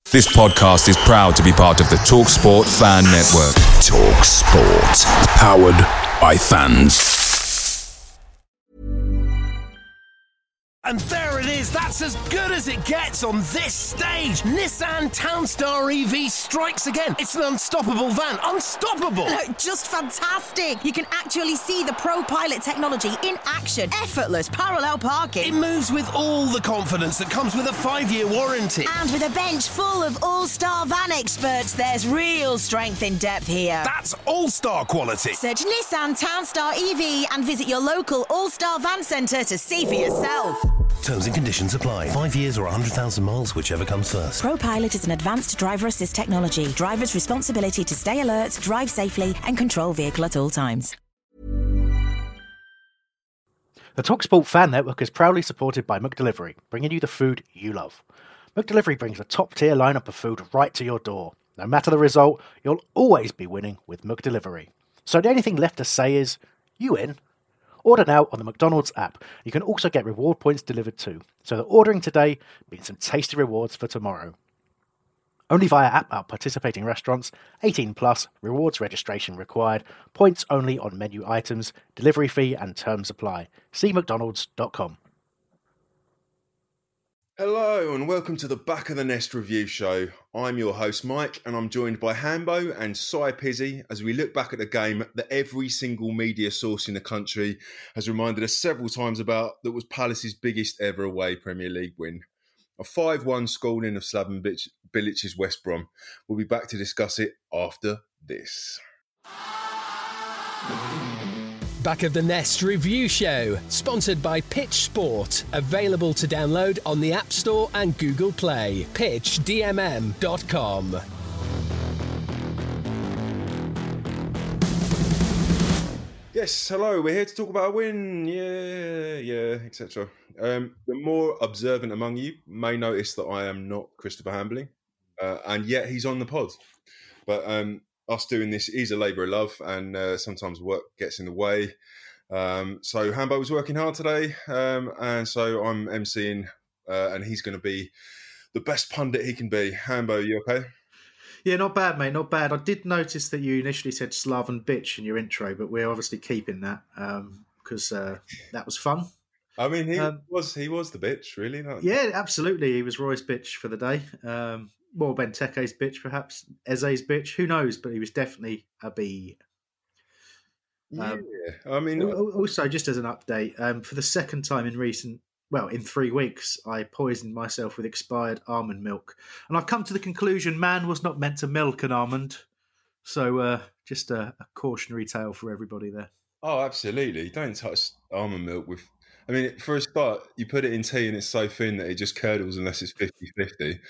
This podcast is proud to be part of the TalkSport Fan Network. TalkSport. Powered by fans. And there it is, that's as good as it gets on this stage. Nissan Townstar EV strikes again. It's an unstoppable van, unstoppable. Just fantastic. You can actually see the ProPilot technology in action. Effortless parallel parking. It moves with all the confidence that comes with a 5-year warranty. And with a bench full of all-star van experts, there's real strength in depth here. That's all-star quality. Search Nissan Townstar EV and visit your local all-star van centre to see for yourself. Terms and conditions apply. 5 years or 100,000 miles, whichever comes first. ProPilot is an advanced driver assist technology. Driver's responsibility to stay alert, drive safely, and control vehicle at all times. The TalkSport Fan Network is proudly supported by McDelivery, bringing you the food you love. McDelivery brings a top-tier lineup of food right to your door. No matter the result, you'll always be winning with McDelivery. So the only thing left to say is, you in? Order now on the McDonald's app. You can also get reward points delivered too, so that ordering today means some tasty rewards for tomorrow. Only via app at participating restaurants, 18 plus, rewards registration required, points only on menu items, delivery fee and terms apply. See mcdonalds.com. Hello and welcome to the Back of the Nest review show. I'm your host Mike and I'm joined by Hambo and Cy Pizzy as we look back at the game that every single media source in the country has reminded us several times about, that was Palace's biggest ever away Premier League win. A 5-1 schooling of Slaven Bilic's West Brom. We'll be back to discuss it after this. Back of the Nest review show, sponsored by Pitch Sport, available to download on the App Store and Google Play. pitchdmm.com. Yes, hello, we're here to talk about a win, etc. The more observant among you may notice that I am not Christopher Hambling, and yet he's on the pod. But us doing this is a labour of love, and sometimes work gets in the way. So Hambo was working hard today, and so I'm emceeing, and he's going to be the best pundit he can be. Hambo, you okay? Yeah, not bad, mate, not bad. I did notice that you initially said Slaven bitch in your intro, but we're obviously keeping that because that was fun. I mean, he was the bitch, really. Yeah, absolutely. He was Roy's bitch for the day. More Benteke's bitch, perhaps. Eze's bitch. Who knows? But he was definitely a B. I mean... Also, just as an update, for the second time in 3 weeks, I poisoned myself with expired almond milk. And I've come to the conclusion man was not meant to milk an almond. So just a cautionary tale for everybody there. Oh, absolutely. Don't touch almond milk with... I mean, for a start, you put it in tea and it's so thin that it just curdles unless it's 50-50.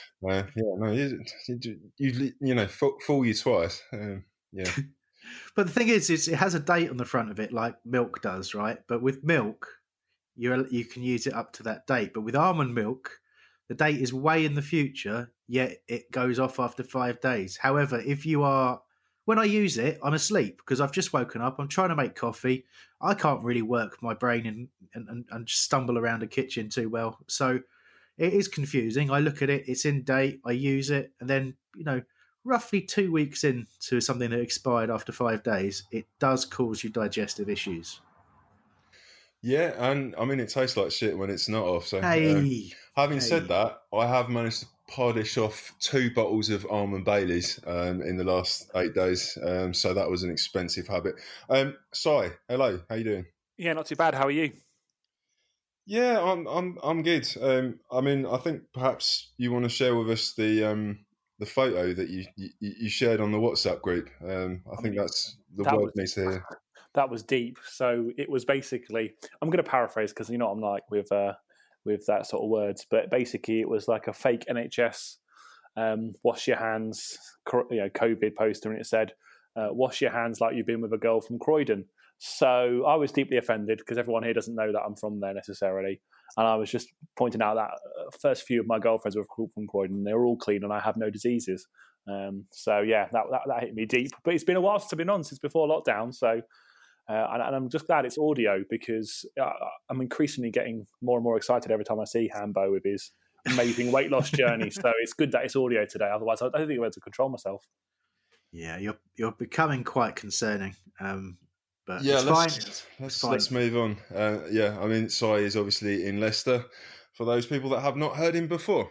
Fool you twice. Yeah. But the thing is it has a date on the front of it like milk does, right? But with milk, you can use it up to that date. But with almond milk, the date is way in the future, yet it goes off after 5 days. However, when I use it, I'm asleep because I've just woken up. I'm trying to make coffee. I can't really work my brain and just stumble around a kitchen too well. So it is confusing. I look at it, it's in date, I use it, and then, roughly 2 weeks into something that expired after 5 days, it does cause you digestive issues. Yeah, and I mean, it tastes like shit when it's not off. So, having said that, I have managed to polish off 2 bottles of Almond Baileys in the last 8 days. So that was an expensive habit. Cy, hello, how you doing? Yeah, not too bad. How are you? Yeah, I'm good. I mean, I think perhaps you want to share with us the photo that you shared on the WhatsApp group. I think that's the world needs to hear. That was deep. So it was basically, I'm going to paraphrase because I'm like with that sort of words, but basically it was like a fake NHS wash your hands, COVID poster, and it said wash your hands like you've been with a girl from Croydon. So I was deeply offended because everyone here doesn't know that I'm from there necessarily. And I was just pointing out that first few of my girlfriends were from Croydon. They were all clean and I have no diseases. So yeah, that hit me deep. But it's been a while since I've been on, since before lockdown. So and I'm just glad it's audio because I'm increasingly getting more and more excited every time I see Hambo with his amazing weight loss journey. So it's good that it's audio today. Otherwise, I don't think I'll be able to control myself. Yeah, you're becoming quite concerning. But yeah, it's fine. Let's move on. I mean, Si is obviously in Leicester. For those people that have not heard him before,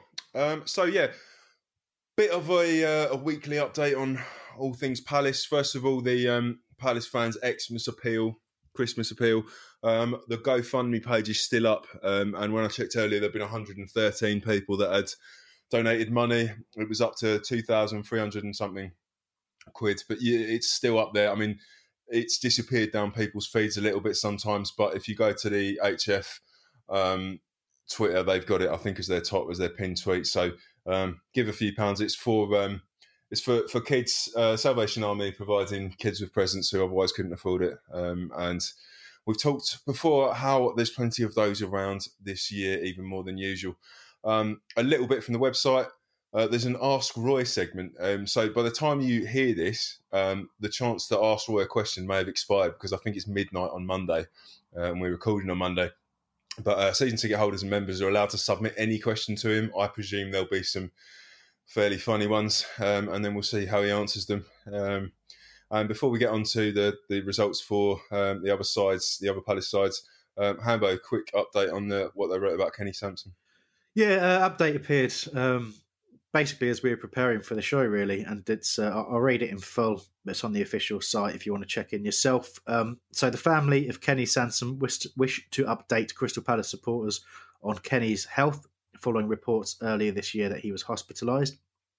bit of a weekly update on all things Palace. First of all, the Palace fans' Christmas appeal. The GoFundMe page is still up, and when I checked earlier, there'd been 113 people that had donated money. It was up to 2,300 and something quid, but it's still up there. I mean, it's disappeared down people's feeds a little bit sometimes, but if you go to the HF Twitter, they've got it, I think, as their pinned tweet. So give a few pounds. It's for kids, Salvation Army providing kids with presents who otherwise couldn't afford it. And we've talked before how there's plenty of those around this year, even more than usual. A little bit from the website. There's an Ask Roy segment. So by the time you hear this, the chance to ask Roy a question may have expired because I think it's midnight on Monday, and we're recording on Monday. But season ticket holders and members are allowed to submit any question to him. I presume there'll be some fairly funny ones, and then we'll see how he answers them. And before we get on to the results for the other Palace sides, Hambo, quick update on what they wrote about Kenny Sansom. Yeah, update appeared basically as we were preparing for the show, really, and it's I'll read it in full. It's on the official site if you want to check in yourself. So the family of Kenny Sansom wish to update Crystal Palace supporters on Kenny's health following reports earlier this year that he was hospitalised.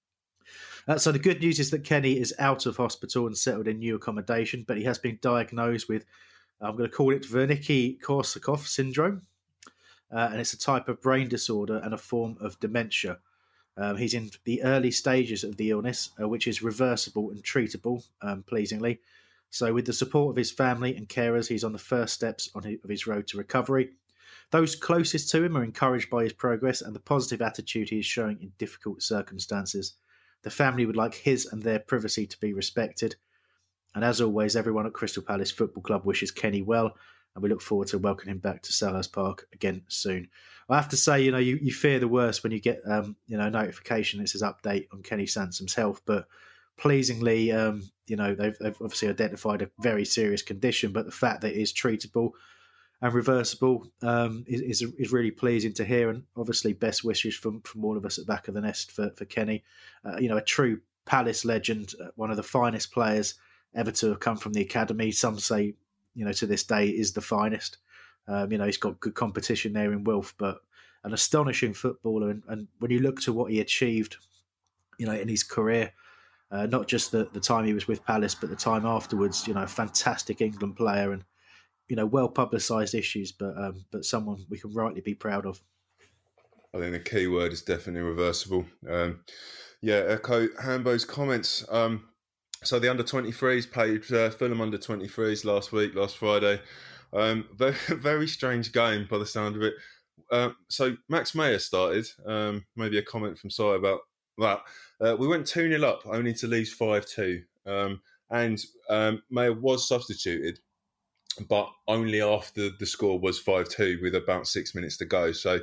So the good news is that Kenny is out of hospital and settled in new accommodation, but he has been diagnosed with, I'm going to call it Wernicke-Korsakoff syndrome, and it's a type of brain disorder and a form of dementia. He's in the early stages of the illness, which is reversible and treatable, pleasingly. So with the support of his family and carers, he's on the first steps of his road to recovery. Those closest to him are encouraged by his progress and the positive attitude he is showing in difficult circumstances. The family would like his and their privacy to be respected. And as always, everyone at Crystal Palace Football Club wishes Kenny well, and we look forward to welcoming him back to Selhurst Park again soon. I have to say, you fear the worst when you get, a notification that says update on Kenny Sansom's health. But pleasingly, they've obviously identified a very serious condition, but the fact that it is treatable and reversible is really pleasing to hear. And obviously, best wishes from all of us at Back of the Nest for Kenny. A true Palace legend, one of the finest players ever to have come from the academy. Some say, to this day is the finest. He's got good competition there in Wilf, but an astonishing footballer. And when you look to what he achieved, in his career, not just the time he was with Palace, but the time afterwards, a fantastic England player and, well publicised issues, but someone we can rightly be proud of. I think the key word is definitely reversible. Echo Hambo's comments. So the under-23s played Fulham under-23s last Friday. Very, very strange game by the sound of it. So Max Meyer started. Maybe a comment from Si about that. We went 2-0 up, only to lose 5-2. And Meyer was substituted, but only after the score was 5-2 with about 6 minutes to go. So,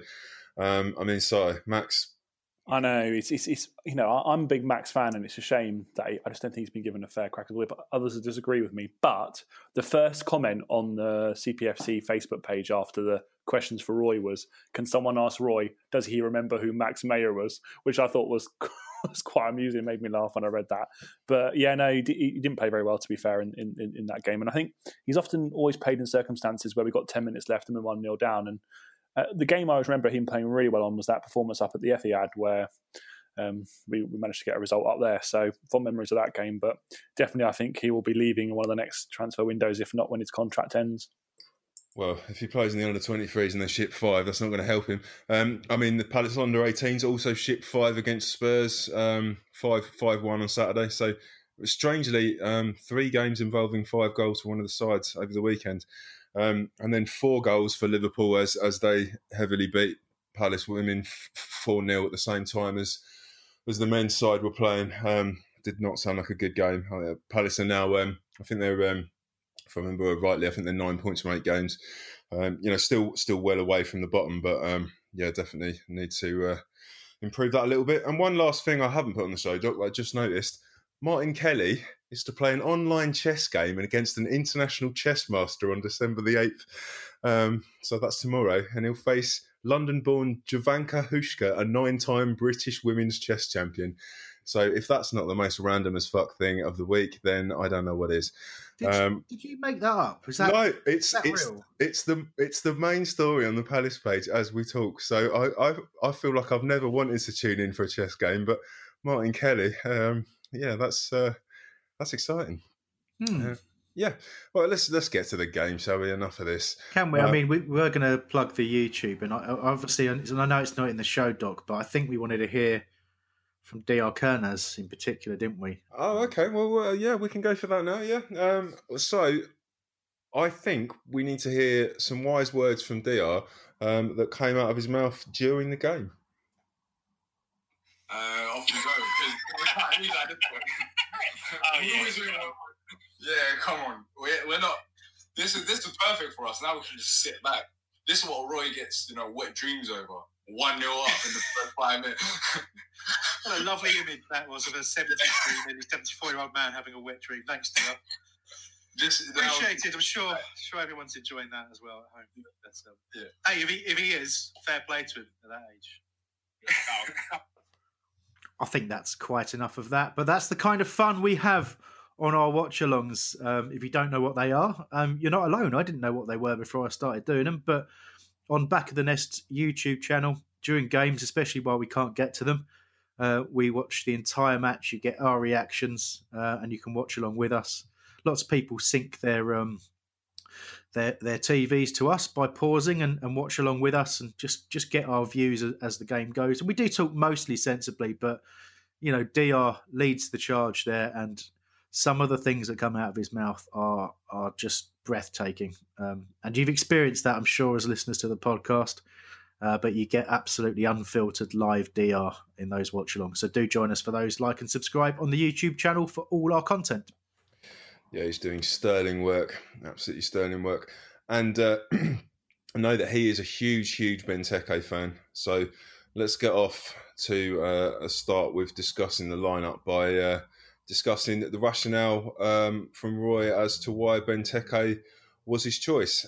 Si, Max... I know it's I'm a big Max fan, and it's a shame that I just don't think he's been given a fair crack of the whip. Others disagree with me, but the first comment on the CPFC Facebook page after the questions for Roy was, "Can someone ask Roy, does he remember who Max Meyer was?" Which I thought was quite amusing. It made me laugh when I read that. But yeah, no, he didn't play very well, to be fair, in that game. And I think he's often always played in circumstances where we got 10 minutes left and we're 1-0 down. And the game I always remember him playing really well on was that performance up at the Etihad where we managed to get a result up there. So fond memories of that game, but definitely I think he will be leaving in one of the next transfer windows, if not when his contract ends. Well, if he plays in the under-23s and they ship 5, that's not going to help him. The Palace under-18s also shipped 5 against Spurs, 5-1 on Saturday. So strangely, 3 games involving 5 goals for one of the sides over the weekend. And then 4 goals for Liverpool as they heavily beat Palace women 4-0 at the same time as the men's side were playing. Did not sound like a good game. Palace are now, I think they're if I remember rightly. I think they're 9 points from 8 games. Still well away from the bottom, but definitely need to improve that a little bit. And one last thing I haven't put on the show, Doc, I just noticed, Martin Kelly is to play an online chess game against an international chess master on December the 8th. So that's tomorrow. And he'll face London-born Jovanka Hushka, a 9-time British women's chess champion. So if that's not the most random as fuck thing of the week, then I don't know what is. Did you make that up? Is that, no, it's real? It's the main story on the Palace page as we talk. So I feel like I've never wanted to tune in for a chess game, but Martin Kelly, that's exciting. Well, let's get to the game, shall we? Enough of this. Can we? I mean, we were going to plug the YouTube, and obviously, and I know it's not in the show, Doc, but I think we wanted to hear from Dr. Kurnaz in particular, didn't we? Oh, okay. Well, we can go for that now. Yeah. So I think we need to hear some wise words from Dr. That came out of his mouth during the game. Off we go. We can't use that at this point. Yeah, come on. We're not. This is perfect for us. Now we can just sit back. This is what Roy gets, wet dreams over. 1-0 up in the first 5 minutes. What a lovely image that was of a 74-year-old man having a wet dream. Thanks, Dr. Appreciate it. I'm sure everyone's enjoying that as well at home. That's, Hey, if he is, fair play to him at that age. I think that's quite enough of that. But that's the kind of fun we have on our watch-alongs. If you don't know what they are, you're not alone. I didn't know what they were before I started doing them. But on Back of the Nest YouTube channel, during games, especially while we can't get to them, we watch the entire match. You get our reactions, and you can watch along with us. Lots of people sync their TVs to us by pausing and watch along with us, and just get our views as the game goes. And we do talk mostly sensibly, but Dr. leads the charge there, and some of the things that come out of his mouth are just breathtaking. And you've experienced that, I'm sure, as listeners to the podcast. But you get absolutely unfiltered live Dr. in those watch-alongs. So do join us for those. Like and subscribe on the YouTube channel for all our content. Yeah, he's doing sterling work. Absolutely sterling work. And I know that he is a huge, huge Benteke fan. So let's get off to a start with discussing the lineup by discussing the rationale from Roy as to why Benteke was his choice.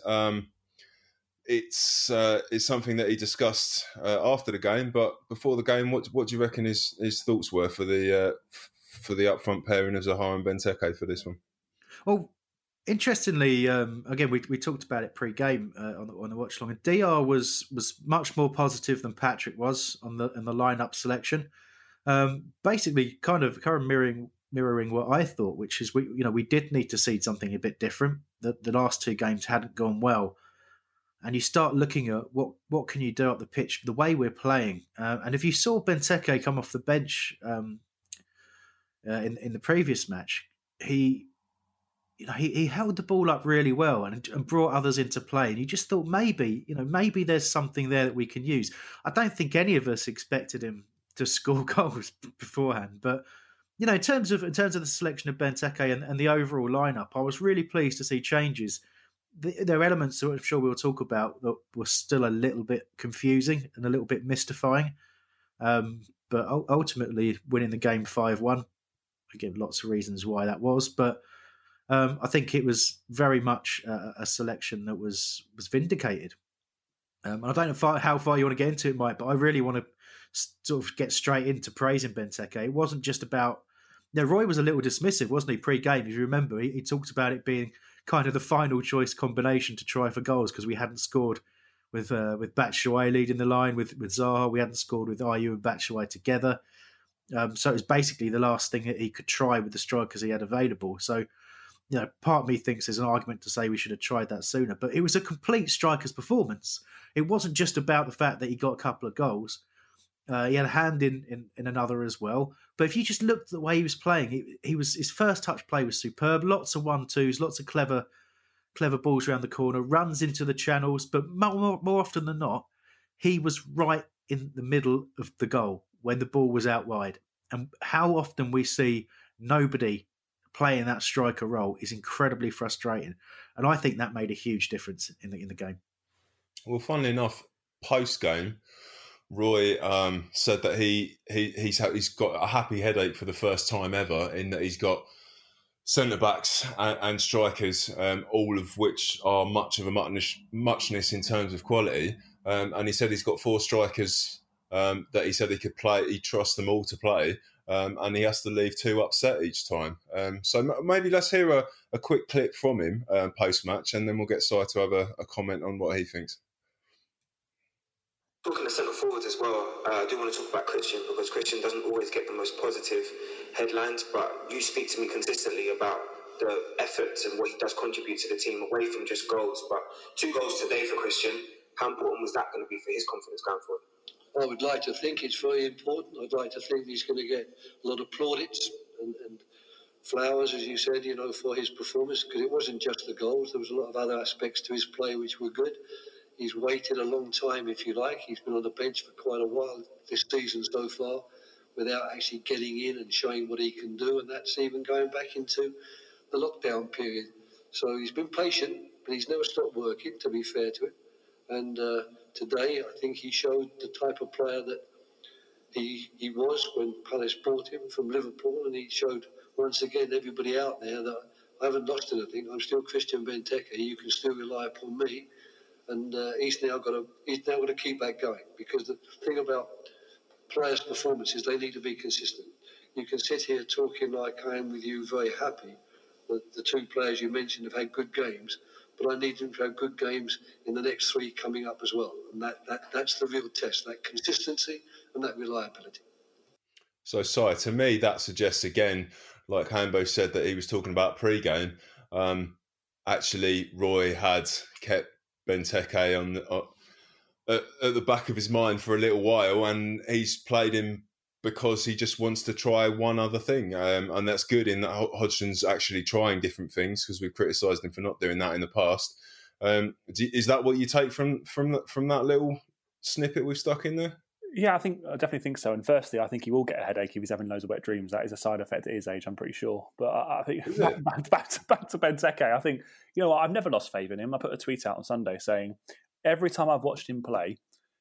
It's something that he discussed after the game, but before the game, what do you reckon his thoughts were for the upfront pairing of Zaha and Benteke for this one? Well, interestingly, again, we talked about it pre-game on the watch along, and Dr. was much more positive than Patrick was in the lineup selection. Basically, kind of mirroring what I thought, which is we did need to see something a bit different. The last 2 games hadn't gone well. And you start looking at what can you do up the pitch, the way we're playing. And if you saw Benteke come off the bench in the previous match, he held the ball up really well and brought others into play. And you just thought maybe there's something there that we can use. I don't think any of us expected him to score goals beforehand, but in terms of the selection of Benteke and the overall lineup, I was really pleased to see changes. There are elements that I'm sure we'll talk about that were still a little bit confusing and a little bit mystifying. But ultimately, winning the game 5-1, I give lots of reasons why that was. But I think it was very much a selection that was vindicated. I don't know how far you want to get into it, Mike, but I really want to sort of get straight into praising Benteke. It wasn't just about... Roy was a little dismissive, wasn't he, pre-game? If you remember, he talked about it being kind of the final choice combination to try for goals because we hadn't scored with Batshuayi leading the line with Zaha. We hadn't scored with Ayew and Batshuayi together. So it was basically the last thing that he could try with the strikers he had available. So, part of me thinks there's an argument to say we should have tried that sooner. But it was a complete striker's performance. It wasn't just about the fact that he got a couple of goals. He had a hand in another as well. But if you just looked at the way he was playing, his first touch play was superb. Lots of 1-2s, lots of clever balls around the corner, runs into the channels. But more often than not, he was right in the middle of the goal when the ball was out wide. And how often we see nobody playing that striker role is incredibly frustrating. And I think that made a huge difference in the game. Well, funnily enough, post-game, Roy said that he's got a happy headache for the first time ever, in that he's got centre-backs and strikers, all of which are much of a muchness in terms of quality. And he said he's got 4 strikers that he said he could play. He trusts them all to play, and he has to leave 2 upset each time. So maybe let's hear a quick clip from him post-match, and then we'll get Si to have a comment on what he thinks. Talking to centre forwards as well, I do want to talk about Christian, because Christian doesn't always get the most positive headlines, but you speak to me consistently about the efforts and what he does contribute to the team away from just goals. But 2 goals today for Christian, how important was that going to be for his confidence going forward? I would like to think it's very important. I'd like to think he's going to get a lot of plaudits and flowers, as you said, for his performance, because it wasn't just the goals. There was a lot of other aspects to his play which were good. He's waited a long time, if you like. He's been on the bench for quite a while this season so far without actually getting in and showing what he can do, and that's even going back into the lockdown period. So he's been patient, but he's never stopped working, to be fair to him. And today, I think he showed the type of player that he was when Palace bought him from Liverpool, and he showed once again everybody out there that I haven't lost anything. I'm still Christian Benteke. You can still rely upon me. And he's now got to keep that going, because the thing about players' performances, they need to be consistent. You can sit here talking like I am with you, very happy that the 2 players you mentioned have had good games, but I need them to have good games in the next 3 coming up as well. And that's the real test, that consistency and that reliability. So, Si, to me, that suggests, again, like Hambo said, that he was talking about pre-game. Actually, Roy had kept Benteke at the back of his mind for a little while, and he's played him because he just wants to try one other thing, and that's good in that Hodgson's actually trying different things, because we've criticised him for not doing that in the past. Is that what you take from that little snippet we've stuck in there? Yeah, I definitely think so. And firstly, I think he will get a headache if he's having loads of wet dreams. That is a side effect at his age, I'm pretty sure. But I think back to Benteke, I think, I've never lost faith in him. I put a tweet out on Sunday saying every time I've watched him play,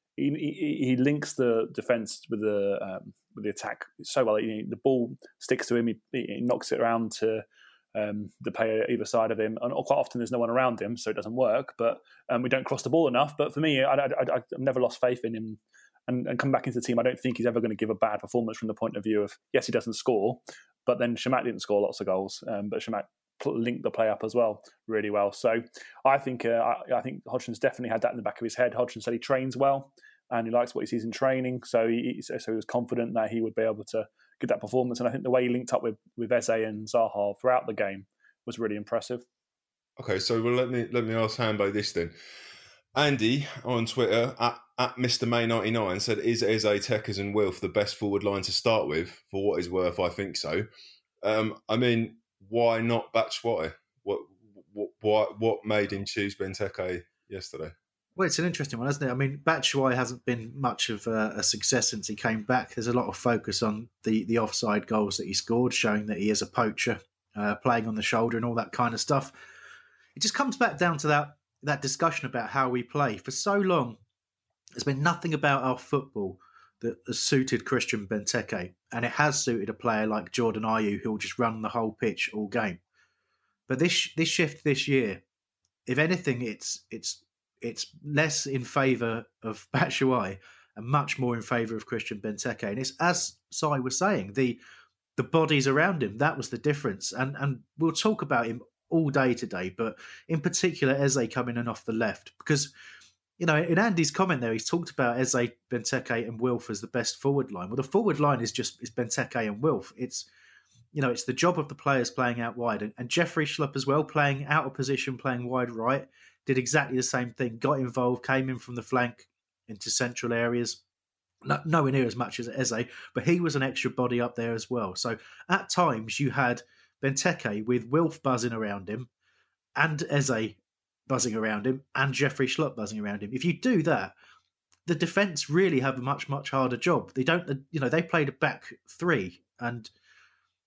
he links the defence with the attack so well. The ball sticks to him. He knocks it around to the player either side of him, and quite often there's no one around him, so it doesn't work. But we don't cross the ball enough. But for me, I've never lost faith in him. And come back into the team, I don't think he's ever going to give a bad performance from the point of view of, yes, he doesn't score, but then Shamak didn't score lots of goals, but Shamak linked the play up as well really well. So I think Hodgson's definitely had that in the back of his head. Hodgson said he trains well and he likes what he sees in training, so he was confident that he would be able to get that performance. And I think the way he linked up with Eze and Zaha throughout the game was really impressive. Okay, so let me ask Hambo this then. Andy on Twitter at Mr. May 99 said, "Is Eze, Tekers and Wilf the best forward line to start with? For what is worth, I think so." I mean, why not Batshuayi? What made him choose Benteke yesterday? Well, it's an interesting one, isn't it? I mean, Batshuayi hasn't been much of a success since he came back. There's a lot of focus on the offside goals that he scored, showing that he is a poacher, playing on the shoulder and all that kind of stuff. It just comes back down to that discussion about how we play. For so long, there's been nothing about our football that has suited Christian Benteke, and it has suited a player like Jordan Ayew, who will just run the whole pitch all game. But this shift this year, if anything, it's less in favour of Batshuayi and much more in favour of Christian Benteke. And it's, as Si was saying, the bodies around him, that was the difference. And we'll talk about him all day today, but in particular Eze coming in off the left, because in Andy's comment there, he's talked about Eze, Benteke and Wilf as the best forward line. Well, the forward line is Benteke and Wilf. It's the job of the players playing out wide, and Jeffrey Schlupp as well, playing out of position, playing wide right, did exactly the same thing, got involved, came in from the flank into central areas. Nowhere near as much as Eze, but he was an extra body up there as well. So at times you had Benteke with Wilf buzzing around him and Eze buzzing around him and Jeffrey Schlupp buzzing around him. If you do that, the defence really have a much, much harder job. They don't, they played a back three, and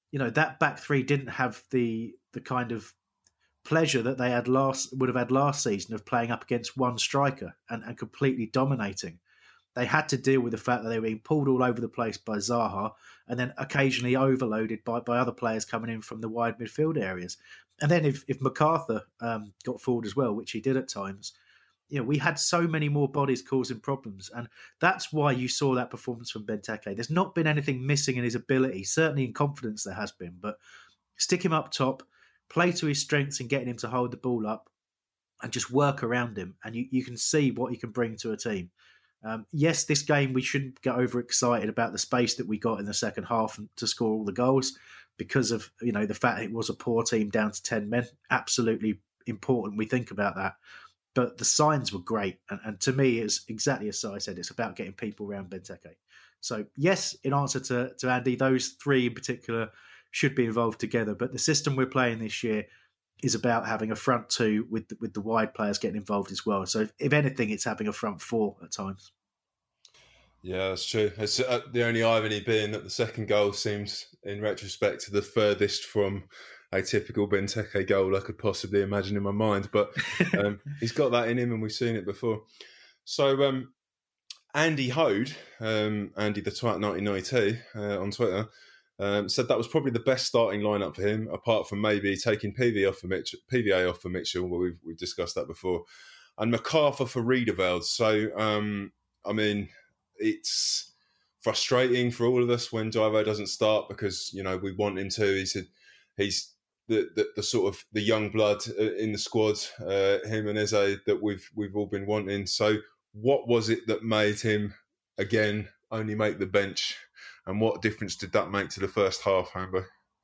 that back three didn't have the kind of pleasure that they would have had last season of playing up against one striker and completely dominating. They had to deal with the fact that they were being pulled all over the place by Zaha and then occasionally overloaded by other players coming in from the wide midfield areas. And then if MacArthur got forward as well, which he did at times, we had so many more bodies causing problems. And that's why you saw that performance from Benteke. There's not been anything missing in his ability. Certainly in confidence there has been. But stick him up top, play to his strengths and getting him to hold the ball up and just work around him. And you can see what he can bring to a team. Yes, this game, we shouldn't get overexcited about the space that we got in the second half to score all the goals because of, the fact it was a poor team down to 10 men. Absolutely important we think about that. But the signs were great. And to me, it's exactly as I said, it's about getting people around Benteke. So yes, in answer to Andy, those three in particular should be involved together. But the system we're playing this year is about having a front two with the wide players getting involved as well. So if anything, it's having a front four at times. Yeah, that's true. It's, the only irony being that the second goal seems, in retrospect, the furthest from a typical Benteke goal I could possibly imagine in my mind. But he's got that in him, and we've seen it before. So Andy Hode, Andy the Twat 1992 on Twitter, said that was probably the best starting lineup for him, apart from maybe taking PVA off for Mitchell. Well, we've discussed that before, and MacArthur for Riedewald. So, I mean, it's frustrating for all of us when Gyro doesn't start because we want him to. He's the sort of the young blood in the squad, him and Eze that we've all been wanting. So, what was it that made him again only make the bench? And what difference did that make to the first half, Hambo?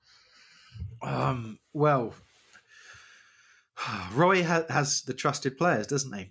Well, Roy has the trusted players, doesn't he?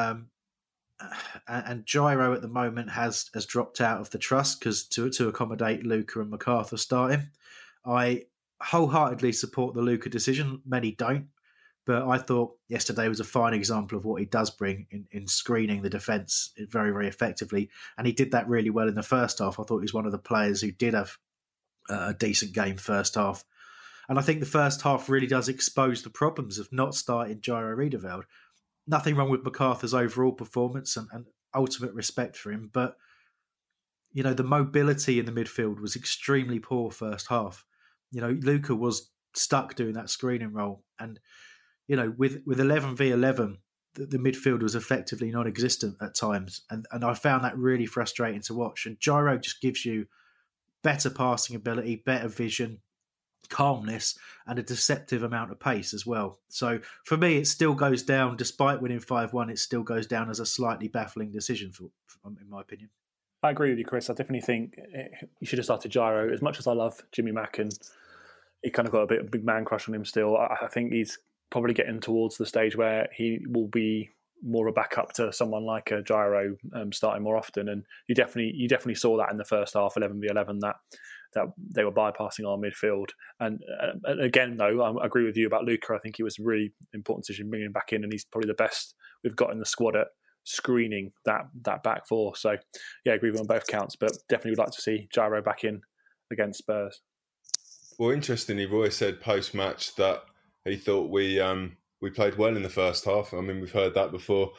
And Gyro at the moment has dropped out of the trust because to accommodate Luca and MacArthur starting. I wholeheartedly support the Luca decision. Many don't. But I thought yesterday was a fine example of what he does bring in screening the defence very, very effectively. And he did that really well in the first half. I thought he was one of the players who did have a decent game first half. And I think the first half really does expose the problems of not starting Gyro Riedewald. Nothing wrong with MacArthur's overall performance and ultimate respect for him. But, the mobility in the midfield was extremely poor first half. Luca was stuck doing that screening role. And with 11v11, the midfield was effectively non-existent at times. And I found that really frustrating to watch. And Gyro just gives you better passing ability, better vision, calmness, and a deceptive amount of pace as well. So for me, it still goes down, despite winning 5-1, it still goes down as a slightly baffling decision, in my opinion. I agree with you, Chris. I definitely think you should have started Gyro. As much as I love Jimmy Mack and he kind of got a big man crush on him still, I think he's probably getting towards the stage where he will be more a backup to someone like a Gyro starting more often. And you definitely saw that in the first half, 11v11, that they were bypassing our midfield. And again, though, I agree with you about Luca. I think he was a really important decision bringing him back in, and he's probably the best we've got in the squad at screening that back four. So, yeah, I agree with on both counts, but definitely would like to see Gyro back in against Spurs. Well, interestingly, Roy said post-match that he thought we played well in the first half. I mean, we've heard that before.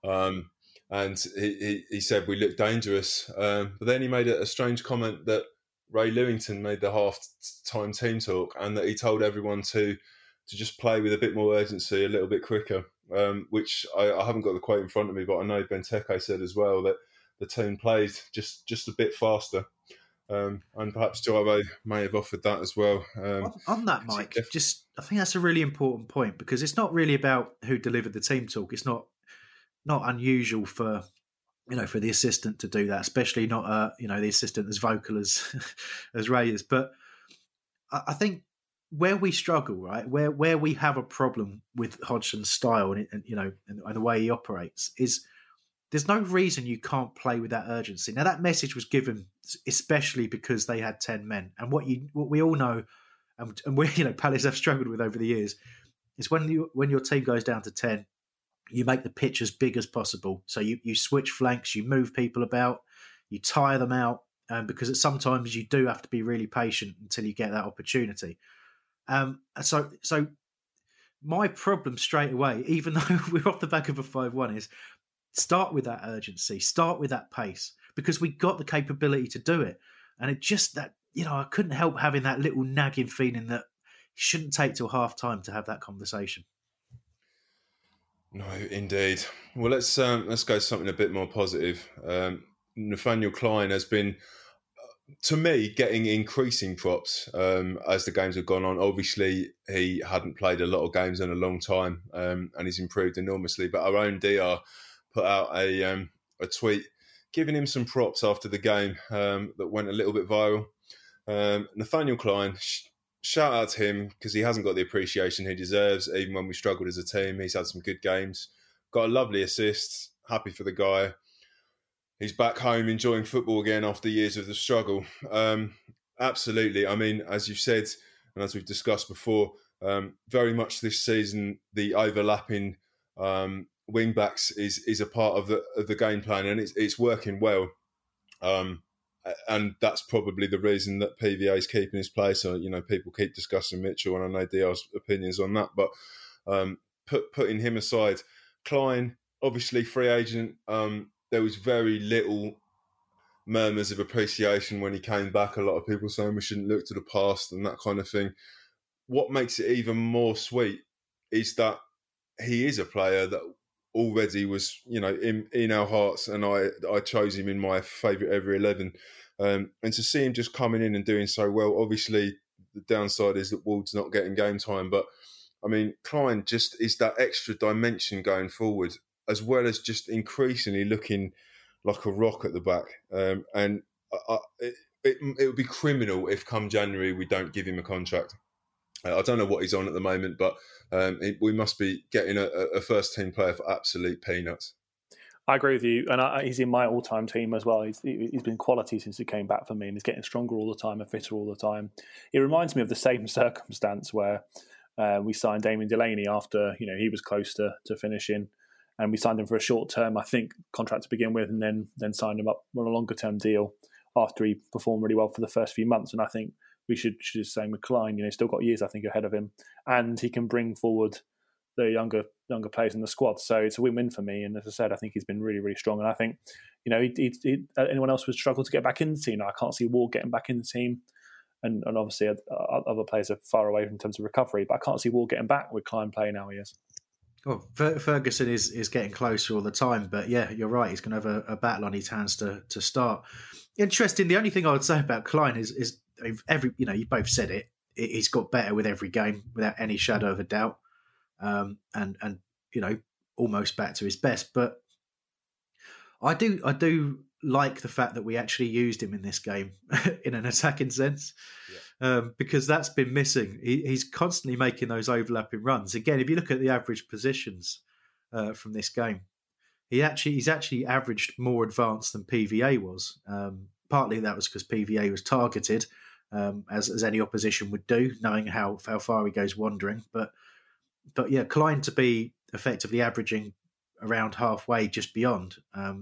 And he said we looked dangerous. But then he made a strange comment that Ray Lewington made the half-time team talk and that he told everyone to just play with a bit more urgency, a little bit quicker, which I haven't got the quote in front of me, but I know Benteke said as well that the team played just a bit faster. And perhaps Gyro may have offered that as well. On that, Mike, I think that's a really important point because it's not really about who delivered the team talk. It's not unusual for the assistant to do that, especially not the assistant as vocal as Ray is. But I think where we struggle, right, where we have a problem with Hodgson's style and the way he operates is there's no reason you can't play with that urgency. Now that message was given especially because they had 10 men, and what we all know, and we Palace have struggled with over the years, is when your team goes down to 10, you make the pitch as big as possible. So you switch flanks, you move people about, you tire them out, because sometimes you do have to be really patient until you get that opportunity. So my problem straight away, even though we're off the back of a 5-1, is start with that urgency, start with that pace, because we got the capability to do it. And it just that, I couldn't help having that little nagging feeling that it shouldn't take till half time to have that conversation. No, indeed. Well, let's go something a bit more positive. Nathaniel Clyne has been, to me, getting increasing props as the games have gone on. Obviously, he hadn't played a lot of games in a long time, and he's improved enormously. But our own DR put out a tweet giving him some props after the game that went a little bit viral. Nathaniel Clyne, shout out to him because he hasn't got the appreciation he deserves. Even when we struggled as a team, he's had some good games. Got a lovely assist. Happy for the guy. He's back home enjoying football again after years of the struggle. Absolutely. I mean, as you've said, and as we've discussed before, very much this season, the overlapping wing backs is a part of the game plan, and it's working well. And that's probably the reason that PVA is keeping his place. So, people keep discussing Mitchell, and I know DR's opinions on that. But putting him aside, Clyne, obviously free agent. There was very little murmurs of appreciation when he came back. A lot of people saying we shouldn't look to the past and that kind of thing. What makes it even more sweet is that he is a player that already was, in our hearts, and I chose him in my favourite ever 11. And to see him just coming in and doing so well, obviously the downside is that Ward's not getting game time. But, I mean, Clyne just is that extra dimension going forward, as well as just increasingly looking like a rock at the back. And it would be criminal if come January we don't give him a contract. I don't know what he's on at the moment, but we must be getting a first-team player for absolute peanuts. I agree with you, and he's in my all-time team as well. He's been quality since he came back for me, and he's getting stronger all the time and fitter all the time. It reminds me of the same circumstance where we signed Damien Delaney after he was close to finishing, and we signed him for a short-term, I think, contract to begin with, and then signed him up on a longer-term deal after he performed really well for the first few months. And I think we should say with Clyne, he's still got years, I think, ahead of him, and he can bring forward the younger players in the squad. So it's a win-win for me. And as I said, I think he's been really, really strong. And I think, anyone else would struggle to get back in the team. I can't see Ward getting back in the team. And obviously other players are far away in terms of recovery, but I can't see Ward getting back with Clyne playing how he is. Well, Ferguson is getting closer all the time, but yeah, you're right. He's going to have a battle on his hands to start. Interesting. The only thing I would say about Clyne is you both said it. He's got better with every game without any shadow of a doubt. And almost back to his best. But I do like the fact that we actually used him in this game in an attacking sense, because that's been missing. He's constantly making those overlapping runs. Again, if you look at the average positions from this game, he's actually averaged more advanced than PVA was. Partly that was because PVA was targeted, as any opposition would do, knowing how far he goes wandering. But yeah, Clyne to be effectively averaging around halfway, just beyond,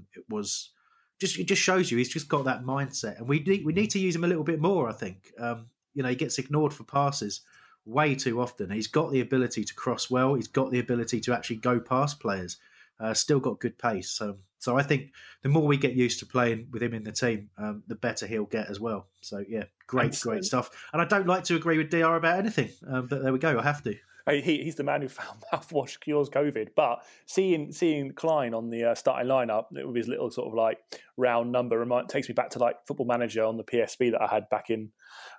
it just shows you he's just got that mindset, and we need to use him a little bit more. I think he gets ignored for passes way too often. He's got the ability to cross well. He's got the ability to actually go past players. Still got good pace. So I think the more we get used to playing with him in the team, the better he'll get as well. So yeah, great stuff. And I don't like to agree with DR about anything, but there we go. I have to. He's the man who found mouthwash cures COVID. But seeing Clyne on the starting lineup with his little sort of like round number takes me back to like Football Manager on the PSP that I had back in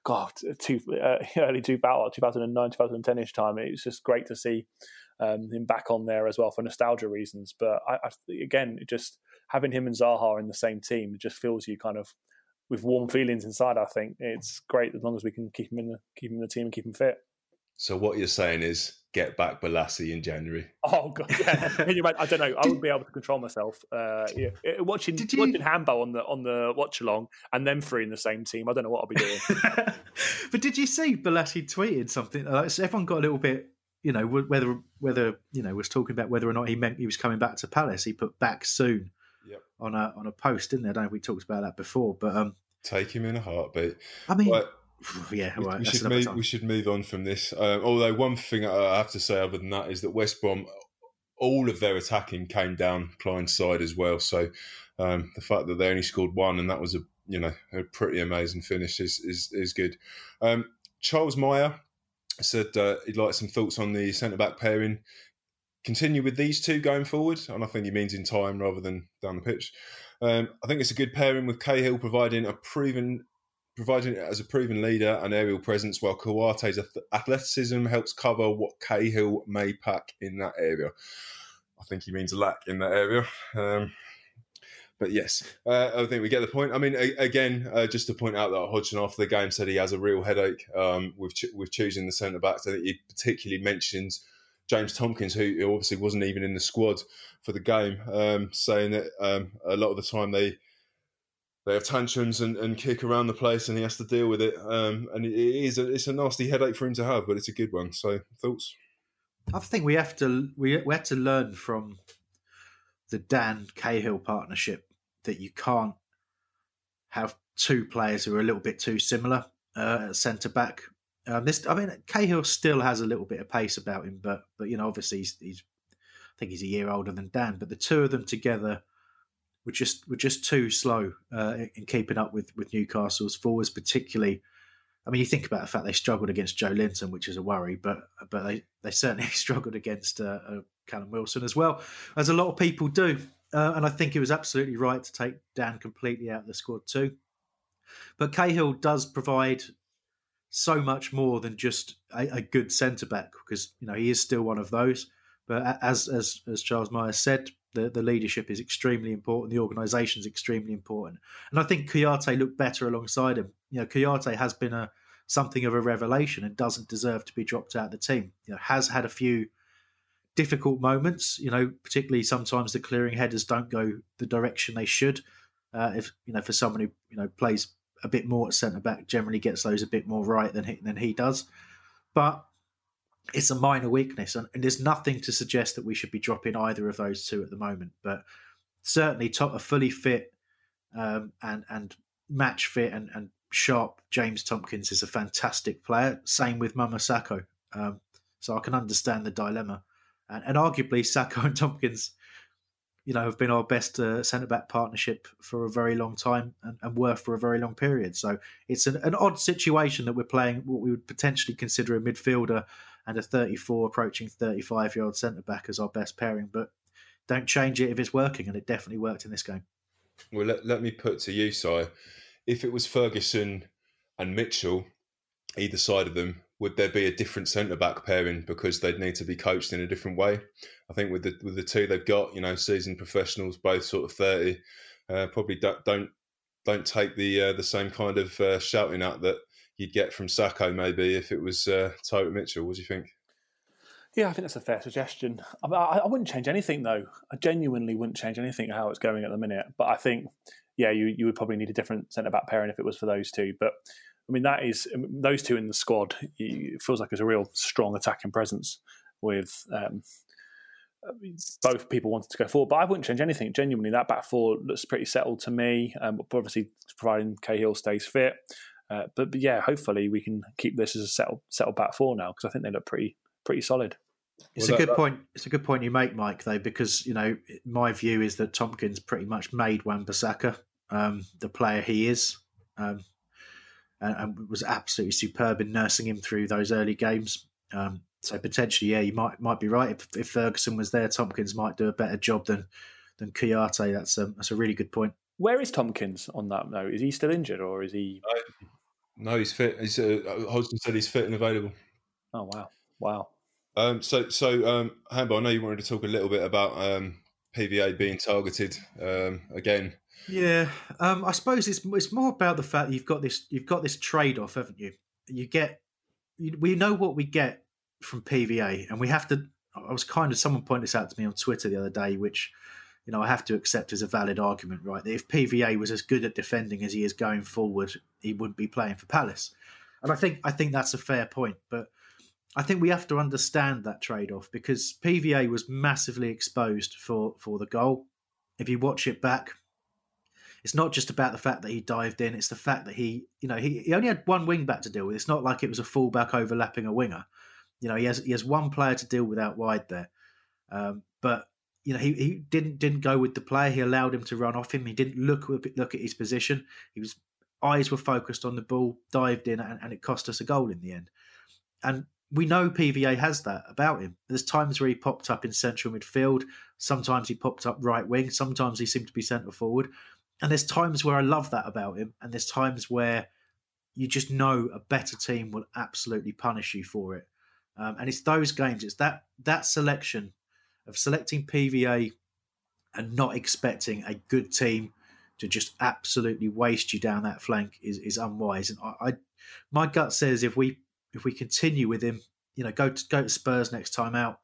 early 2009, 2010-ish time. It was just great to see him back on there as well for nostalgia reasons. But again, just having him and Zaha in the same team, it just fills you kind of with warm feelings inside. I think it's great as long as we can keep him in the team and keep him fit. So what you're saying is get back Balassi in January. Oh God, yeah. I don't know. I wouldn't be able to control myself. Watching Hambo on the watch along and them three in the same team. I don't know what I'll be doing. But did you see Balassi tweeted something? So everyone got a little bit, whether was talking about whether or not he meant he was coming back to Palace. He put back soon on a post, didn't he? I don't know if we talked about that before, but Take him in a heartbeat. I mean, but yeah, right. We should move on from this. Although one thing I have to say other than that is that West Brom, all of their attacking came down Klein's side as well. So the fact that they only scored one and that was a pretty amazing finish is good. Charles Meyer said he'd like some thoughts on the centre-back pairing. Continue with these two going forward, and I think he means in time rather than down the pitch. I think it's a good pairing with Cahill providing it as a proven leader and aerial presence, while Kouyate's athleticism helps cover what Cahill may pack in that area. I think he means a lack in that area. But yes, I think we get the point. I mean, again, just to point out that Hodgson after the game said he has a real headache with choosing the centre-backs. I think he particularly mentions James Tomkins, who obviously wasn't even in the squad for the game, saying that a lot of the time they have tantrums and kick around the place, and he has to deal with it. And it's a nasty headache for him to have, but it's a good one. So, thoughts? I think we had to learn from the Dan Cahill partnership that you can't have two players who are a little bit too similar at centre back. Cahill still has a little bit of pace about him, but obviously he's I think he's a year older than Dan. But the two of them together were just too slow in keeping up with Newcastle's forwards, particularly. I mean, you think about the fact they struggled against Joe Linton, which is a worry, but they certainly struggled against Callum Wilson as well, as a lot of people do. And I think it was absolutely right to take Dan completely out of the squad too. But Cahill does provide so much more than just a good centre back, because he is still one of those. But as Charles Myers said, the leadership is extremely important. The organisation is extremely important, and I think Kouyaté looked better alongside him. Kouyaté has been something of a revelation and doesn't deserve to be dropped out of the team. Has had a few difficult moments. Particularly sometimes the clearing headers don't go the direction they should. For someone who plays a bit more at centre back, generally gets those a bit more right than he does. But it's a minor weakness, and there's nothing to suggest that we should be dropping either of those two at the moment. But certainly, a fully fit and match fit and sharp James Tomkins is a fantastic player. Same with Mama Sakho. So I can understand the dilemma, and arguably Sakho and Tomkins, have been our best centre-back partnership for a very long time and were for a very long period. So it's an odd situation that we're playing what we would potentially consider a midfielder and a 34 approaching 35-year-old centre-back as our best pairing. But don't change it if it's working, and it definitely worked in this game. Well, let me put to you, Si, if it was Ferguson and Mitchell, either side of them, would there be a different centre-back pairing because they'd need to be coached in a different way? I think with the two they've got, seasoned professionals, both sort of 30, probably don't take the same kind of shouting out that you'd get from Sakho maybe if it was Tyler Mitchell. What do you think? Yeah, I think that's a fair suggestion. I wouldn't change anything though. I genuinely wouldn't change anything how it's going at the minute. But I think, you would probably need a different centre-back pairing if it was for those two. But I mean, that is those two in the squad. It feels like there's a real strong attacking presence with both people wanting to go forward. But I wouldn't change anything. Genuinely, that back four looks pretty settled to me. Obviously, providing Cahill stays fit. But yeah, hopefully we can keep this as a settled back four now, because I think they look pretty solid. It's a good point. It's a good point you make, Mike, though, because my view is that Tomkins pretty much made Wan-Bissaka the player he is. And was absolutely superb in nursing him through those early games. So potentially, you might be right. If Ferguson was there, Tomkins might do a better job than Kouyaté. That's a really good point. Where is Tomkins on that note? Is he still injured, or is he? No, he's fit. Hodgson said he's fit and available. Oh wow. So Hambo, I know you wanted to talk a little bit about PVA being targeted again. Yeah, I suppose it's more about the fact that you've got this trade-off, haven't you? We know what we get from PVA, and we have to. Someone pointed this out to me on Twitter the other day, which I have to accept as a valid argument, right? That if PVA was as good at defending as he is going forward, he wouldn't be playing for Palace, and I think that's a fair point, but I think we have to understand that trade-off, because PVA was massively exposed for the goal. If you watch it back, it's not just about the fact that he dived in. It's the fact that he only had one wing back to deal with. It's not like it was a fullback overlapping a winger. He has one player to deal with out wide there. But he didn't go with the player. He allowed him to run off him. He didn't look at his position. Eyes were focused on the ball, dived in, and it cost us a goal in the end. And we know PVA has that about him. There's times where he popped up in central midfield. Sometimes he popped up right wing. Sometimes he seemed to be centre forward. And there's times where I love that about him. And there's times where you just know a better team will absolutely punish you for it. And it's those games. It's that selection of selecting PVA and not expecting a good team to just absolutely waste you down that flank is unwise. And my gut says if we continue with him, go to Spurs next time out,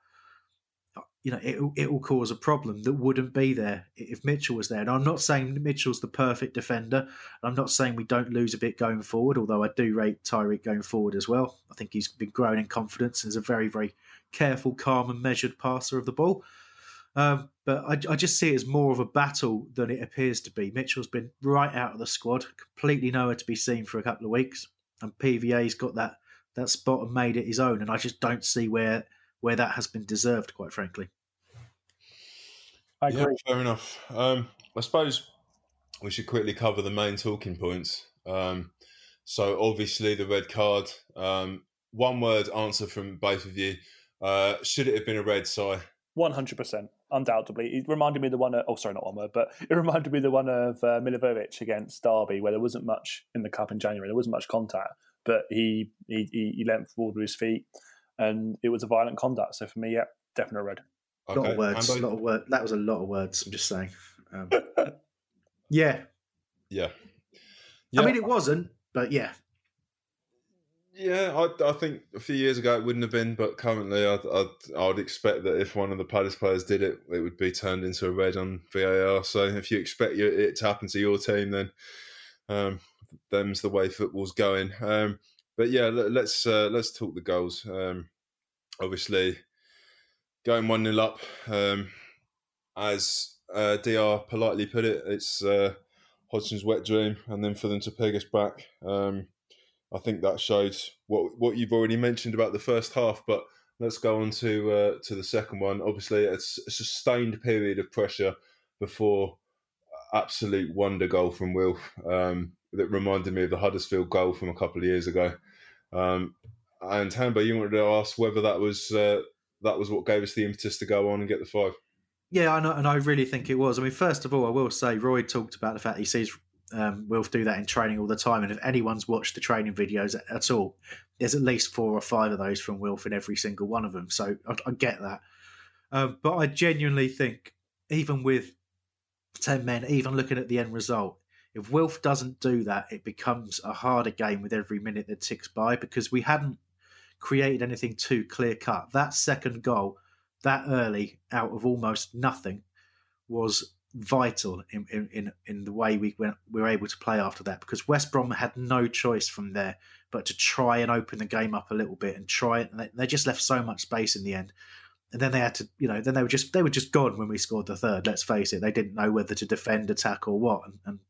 it will cause a problem that wouldn't be there if Mitchell was there. And I'm not saying Mitchell's the perfect defender. I'm not saying we don't lose a bit going forward, although I do rate Tyreek going forward as well. I think he's been growing in confidence and is a very, very careful, calm and measured passer of the ball. But I just see it as more of a battle than it appears to be. Mitchell's been right out of the squad, completely nowhere to be seen for a couple of weeks. And PVA's got that spot and made it his own. And I just don't see where that has been deserved, quite frankly. I agree. Yeah, fair enough. I suppose we should quickly cover the main talking points. So obviously the red card. One word answer from both of you. Should it have been a red, Si? 100%, undoubtedly. It reminded me of the one. But it reminded me of the one of Milivojevic against Derby, where there wasn't much in the cup in January. There wasn't much contact, but he leant forward with his feet, and it was a violent conduct. So for me, yeah, definitely red. Okay. A lot of words. That was a lot of words. I'm just saying. Yeah. I mean, it wasn't, but yeah. Yeah, I think a few years ago it wouldn't have been, but currently I'd expect that if one of the Palace players did it, it would be turned into a red on VAR. So if you expect it to happen to your team, then them's the way football's going. But yeah, let's talk the goals. Obviously, going 1-0 up, as DR politely put it, it's Hodgson's wet dream, and then for them to peg us back. I think that shows what you've already mentioned about the first half, but let's go on to the second one. Obviously, it's a sustained period of pressure before absolute wonder goal from Wilf that reminded me of the Huddersfield goal from a couple of years ago. And Hambo, you wanted to ask whether that was what gave us the impetus to go on and get the 5. Yeah, I know, and I really think it was. I mean, first of all, I will say Roy talked about the fact he sees Wilf do that in training all the time, and if anyone's watched the training videos at all, there's at least 4 or 5 of those from Wilf in every single one of them. So I get that, but I genuinely think even with 10 men, even looking at the end result, if Wilf doesn't do that, it becomes a harder game with every minute that ticks by, because we hadn't created anything too clear cut. That second goal that early out of almost nothing was vital in the way we were able to play after that, because West Brom had no choice from there but to try and open the game up a little bit and try it. And they just left so much space in the end. And then they had to, then they were just gone when we scored the third. Let's face it, they didn't know whether to defend, attack, or what, and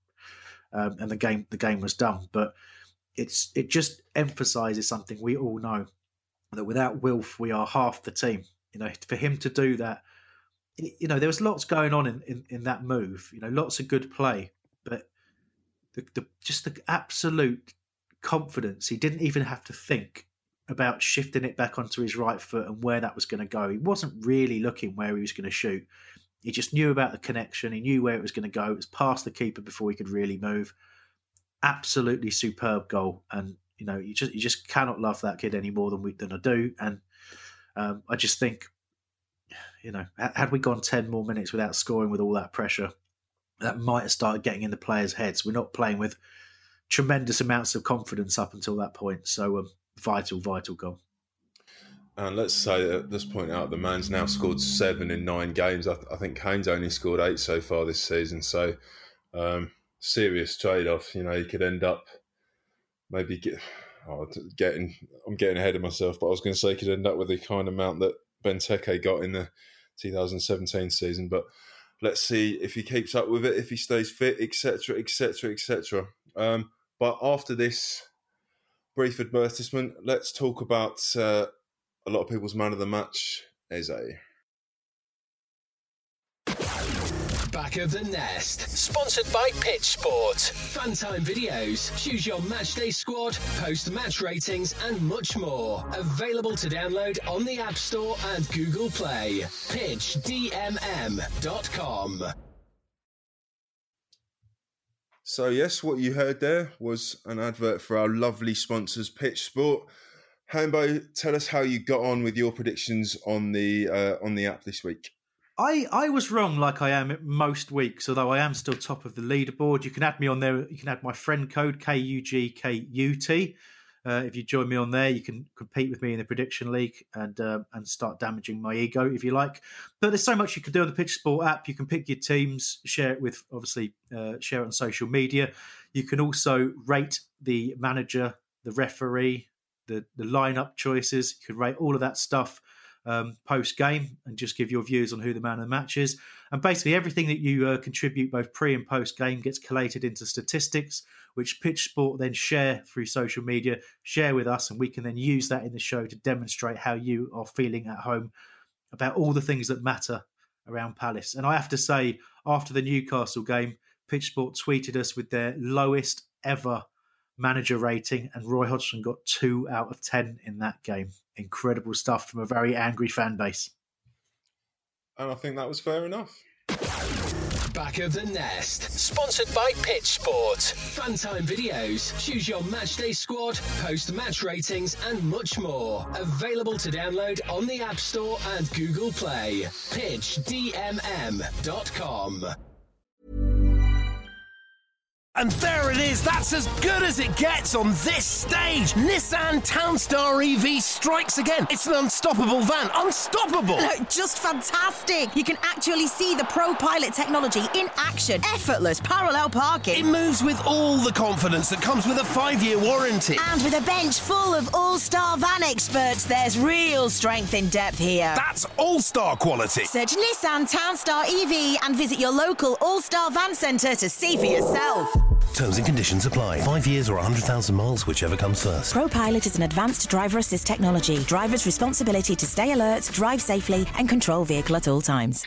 the game was done. But it just emphasises something we all know, that without Wilf, we are half the team. For him to do that, there was lots going on in that move. Lots of good play, but the absolute confidence. He didn't even have to think about shifting it back onto his right foot and where that was going to go. He wasn't really looking where he was going to shoot. He just knew about the connection. He knew where it was going to go. It was past the keeper before he could really move. Absolutely superb goal, and you just cannot love that kid any more than I do. And I just think, had we gone 10 more minutes without scoring with all that pressure, that might have started getting in the players' heads. We're not playing with tremendous amounts of confidence up until that point. So vital goal. And let's say at this point out, the man's now scored 7 in 9 games. I think Kane's only scored 8 so far this season. So serious trade-off. He could end up maybe I'm getting ahead of myself, but I was going to say he could end up with the kind of amount that Benteke got in the 2017 season. But let's see if he keeps up with it, if he stays fit, etc., etc., etc. But after this brief advertisement, let's talk about a lot of people's man of the match, Eze. Back of the Nest. Sponsored by Pitch Sport. Funtime videos. Choose your matchday squad, post match ratings, and much more. Available to download on the App Store and Google Play. PitchDMM.com. So yes, what you heard there was an advert for our lovely sponsors, Pitch Sport. Hambo, tell us how you got on with your predictions on the app this week. I was wrong, like I am most weeks, although I am still top of the leaderboard. You can add me on there. You can add my friend code KUGKUT. If you join me on there, you can compete with me in the prediction league and start damaging my ego if you like. But there's so much you can do on the Pitch Sport app. You can pick your teams, share it with share it on social media. You can also rate the manager, the referee, the lineup choices. You can rate all of that stuff post game and just give your views on who the man of the match is. And basically everything that you contribute both pre and post game gets collated into statistics, which Pitch Sport then share through social media, share with us, and we can then use that in the show to demonstrate how you are feeling at home about all the things that matter around Palace. And I have to say, after the Newcastle game, Pitch Sport tweeted us with their lowest ever manager rating, and Roy Hodgson got 2 out of 10 in that game. Incredible stuff from a very angry fan base. And I think that was fair enough. Back of the Nest. Sponsored by Pitch Sport. Funtime videos. Choose your matchday squad, post match ratings, and much more. Available to download on the App Store and Google Play. PitchDMM.com. And there it is, that's as good as it gets on this stage. Nissan Townstar EV strikes again. It's an unstoppable van, unstoppable. Look, just fantastic. You can actually see the ProPilot technology in action. Effortless parallel parking. It moves with all the confidence that comes with a 5-year warranty. And with a bench full of all-star van experts, there's real strength in depth here. That's all-star quality. Search Nissan Townstar EV and visit your local all-star van centre to see for yourself. Terms and conditions apply. 5 years or 100,000 miles, whichever comes first. ProPilot is an advanced driver assist technology. Driver's responsibility to stay alert, drive safely, and control vehicle at all times.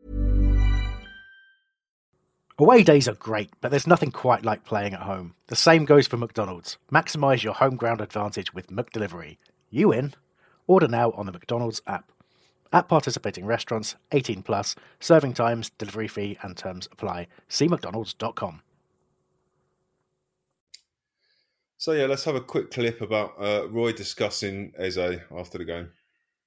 Away days are great, but there's nothing quite like playing at home. The same goes for McDonald's. Maximise your home ground advantage with McDelivery. You in? Order now on the McDonald's app. At participating restaurants, 18 plus, serving times, delivery fee and terms apply. See mcdonalds.com. So yeah, let's have a quick clip about Roy discussing Eze after the game.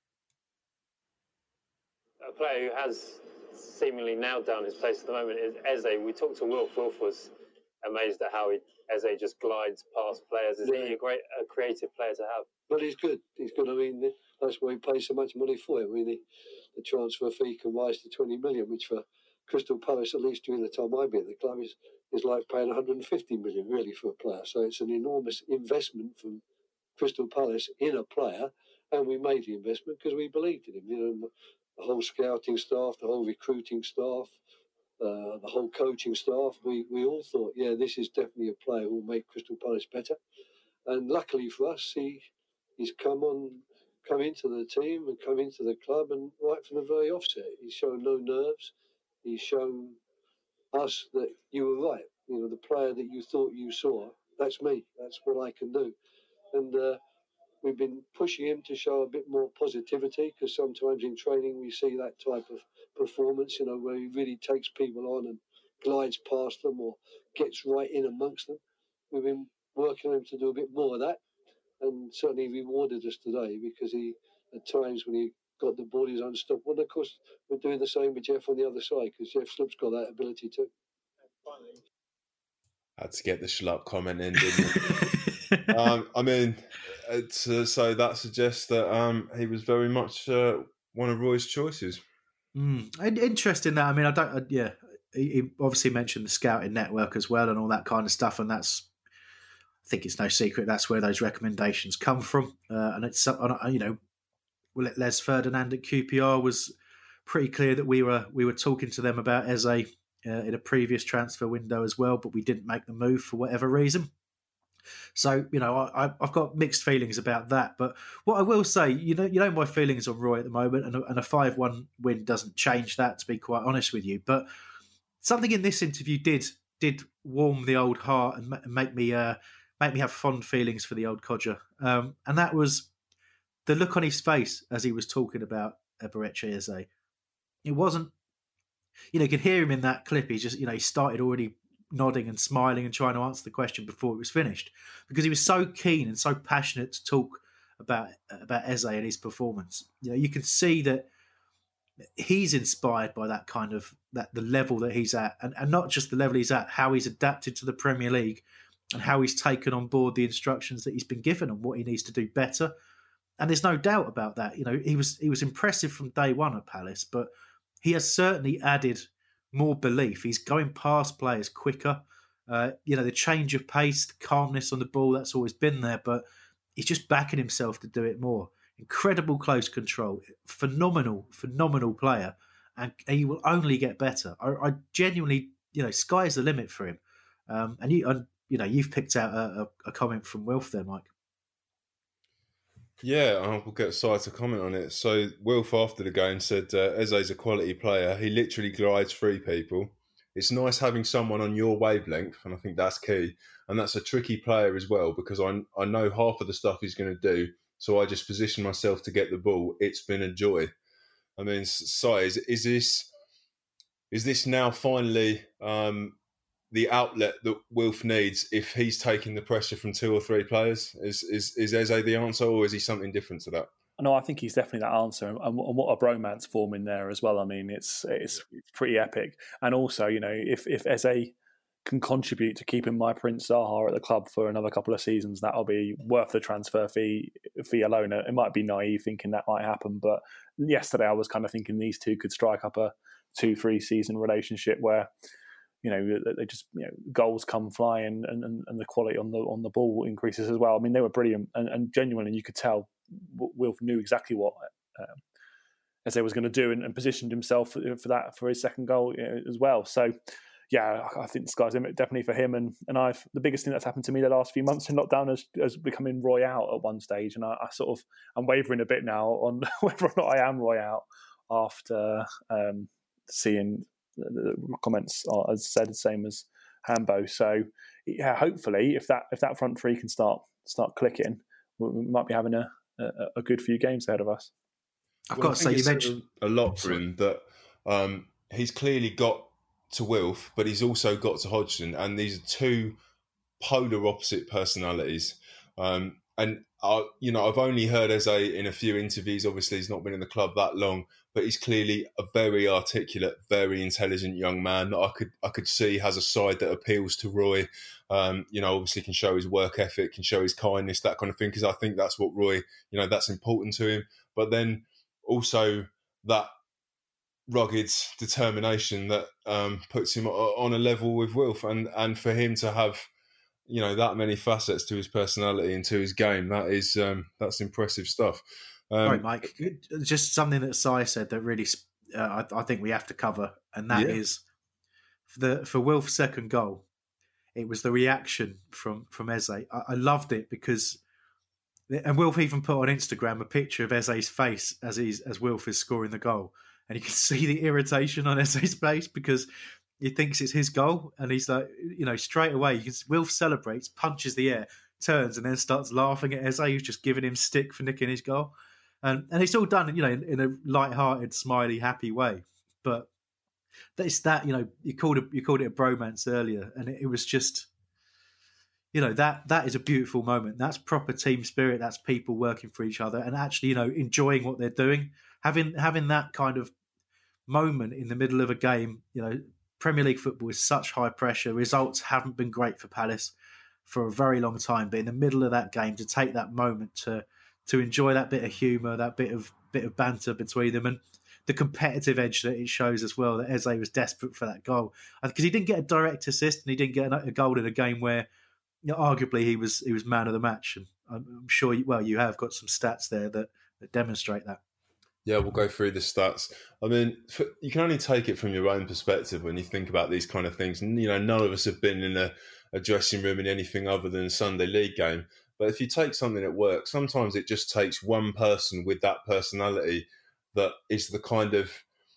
A player who has seemingly nailed down his place at the moment is Eze. We talked to Wilf. Wilf was amazed at how Eze just glides past players. Is he a creative player to have? Well, he's good. He's good. I mean, that's why he pays so much money for him. I mean, the transfer fee can rise to 20 million, which for Crystal Palace, at least during the time I've been at the club, is like paying 150 million really for a player. So it's an enormous investment from Crystal Palace in a player, and we made the investment because we believed in him. You know, the whole scouting staff, the whole recruiting staff, the whole coaching staff. We all thought, yeah, this is definitely a player who will make Crystal Palace better. And luckily for us, he's come into the team and come into the club, and right from the very offset, he's shown no nerves. He's shown us that you were right. You know, the player that you thought you saw, that's me. That's what I can do. And we've been pushing him to show a bit more positivity, because sometimes in training we see that type of performance, you know, where he really takes people on and glides past them or gets right in amongst them. We've been working on him to do a bit more of that, and certainly rewarded us today, because he, at times when he got the ball, he's unstoppable. And of course, we're doing the same with Jeff on the other side, because Jeff Sloop's got that ability too. Had to get the schlup comment in, didn't it? I mean, so that suggests that he was very much one of Roy's choices. Interesting that. I mean, he obviously mentioned the scouting network as well and all that kind of stuff, and that's, I think it's no secret that's where those recommendations come from. And it's, you know, Les Ferdinand at QPR was pretty clear that we were talking to them about Eze in a previous transfer window as well, but we didn't make the move for whatever reason. So, I've got mixed feelings about that. But what I will say, my feelings on Roy at the moment, and a 5-1 win doesn't change that, to be quite honest with you. But something in this interview did warm the old heart and make me have fond feelings for the old codger. And that was the look on his face as he was talking about Eberechi Eze. It wasn't, you can hear him in that clip. He just, he started already nodding and smiling and trying to answer the question before it was finished, because he was so keen and so passionate to talk about Eze and his performance. You can see that he's inspired by that kind of the level that he's at, and not just the level he's at, how he's adapted to the Premier League and how he's taken on board the instructions that he's been given and what he needs to do better. And there's no doubt about that. He was impressive from day one at Palace, but he has certainly added more belief. He's going past players quicker. The change of pace, the calmness on the ball, that's always been there, but he's just backing himself to do it more. Incredible close control. Phenomenal player. And he will only get better. I genuinely, sky's the limit for him. You've picked out a comment from Wilf there, Mike. Yeah, I will get Si to comment on it. So Wilf after the game said, Eze's a quality player. He literally glides through people. It's nice having someone on your wavelength, and I think that's key. And that's a tricky player as well, because I know half of the stuff he's going to do, so I just position myself to get the ball. It's been a joy. I mean, Si, is this now finally the outlet that Wilf needs if he's taking the pressure from 2 or 3 players? Is Eze the answer, or is he something different to that? No, I think he's definitely that answer, and what a bromance forming there as well. I mean, it's pretty epic. And also, if Eze can contribute to keeping my Prince Zaha at the club for another couple of seasons, that'll be worth the transfer fee alone. It might be naive thinking that might happen, but yesterday I was kind of thinking these two could strike up a 2-3 season relationship where they just goals come flying and the quality on the ball increases as well. I mean, they were brilliant and genuinely you could tell Wilf knew exactly what Eze was going to do and positioned himself for his second goal as well. So yeah, I think the sky's the limit definitely for him. And the biggest thing that's happened to me the last few months in lockdown has becoming Roy out at one stage, and I'm wavering a bit now on whether or not I am Roy out after seeing the comments are, as said, the same as Hambo. So yeah, hopefully if that front three can start clicking, we might be having a good few games ahead of us. I've got to say, you mentioned a lot for him that he's clearly got to Wilf, but he's also got to Hodgson, and these are two polar opposite personalities. And I've only heard Eze in a few interviews. Obviously, he's not been in the club that long, but he's clearly a very articulate, very intelligent young man that I could see has a side that appeals to Roy. Obviously can show his work ethic, can show his kindness, that kind of thing, because I think that's what Roy, that's important to him. But then also that rugged determination that puts him on a level with Wilf, and for him to have that many facets to his personality and to his game, that's impressive stuff. Right, Mike, just something that Si said that really I think we have to cover, and that is for Wilf's second goal, it was the reaction from Eze. I loved it because, and Wilf even put on Instagram a picture of Eze's face as Wilf is scoring the goal, and you can see the irritation on Eze's face because he thinks it's his goal, and he's like, straight away, Wilf celebrates, punches the air, turns, and then starts laughing at Eze, who's just giving him stick for nicking his goal. And it's all done, in a light-hearted, smiley, happy way. But it's that, you called it a bromance earlier, and it was just, that is a beautiful moment. That's proper team spirit. That's people working for each other and actually, enjoying what they're doing. Having that kind of moment in the middle of a game, Premier League football is such high pressure. Results haven't been great for Palace for a very long time, but in the middle of that game, to take that moment to enjoy that bit of humour, that bit of banter between them, and the competitive edge that it shows as well, that Eze was desperate for that goal. Because he didn't get a direct assist and he didn't get a goal in a game where arguably he was man of the match. And I'm sure you have got some stats there that demonstrate that. Yeah, we'll go through the stats. I mean, you can only take it from your own perspective when you think about these kind of things. And, none of us have been in a dressing room in anything other than a Sunday league game. But if you take something at work, sometimes it just takes one person with that personality that is the kind of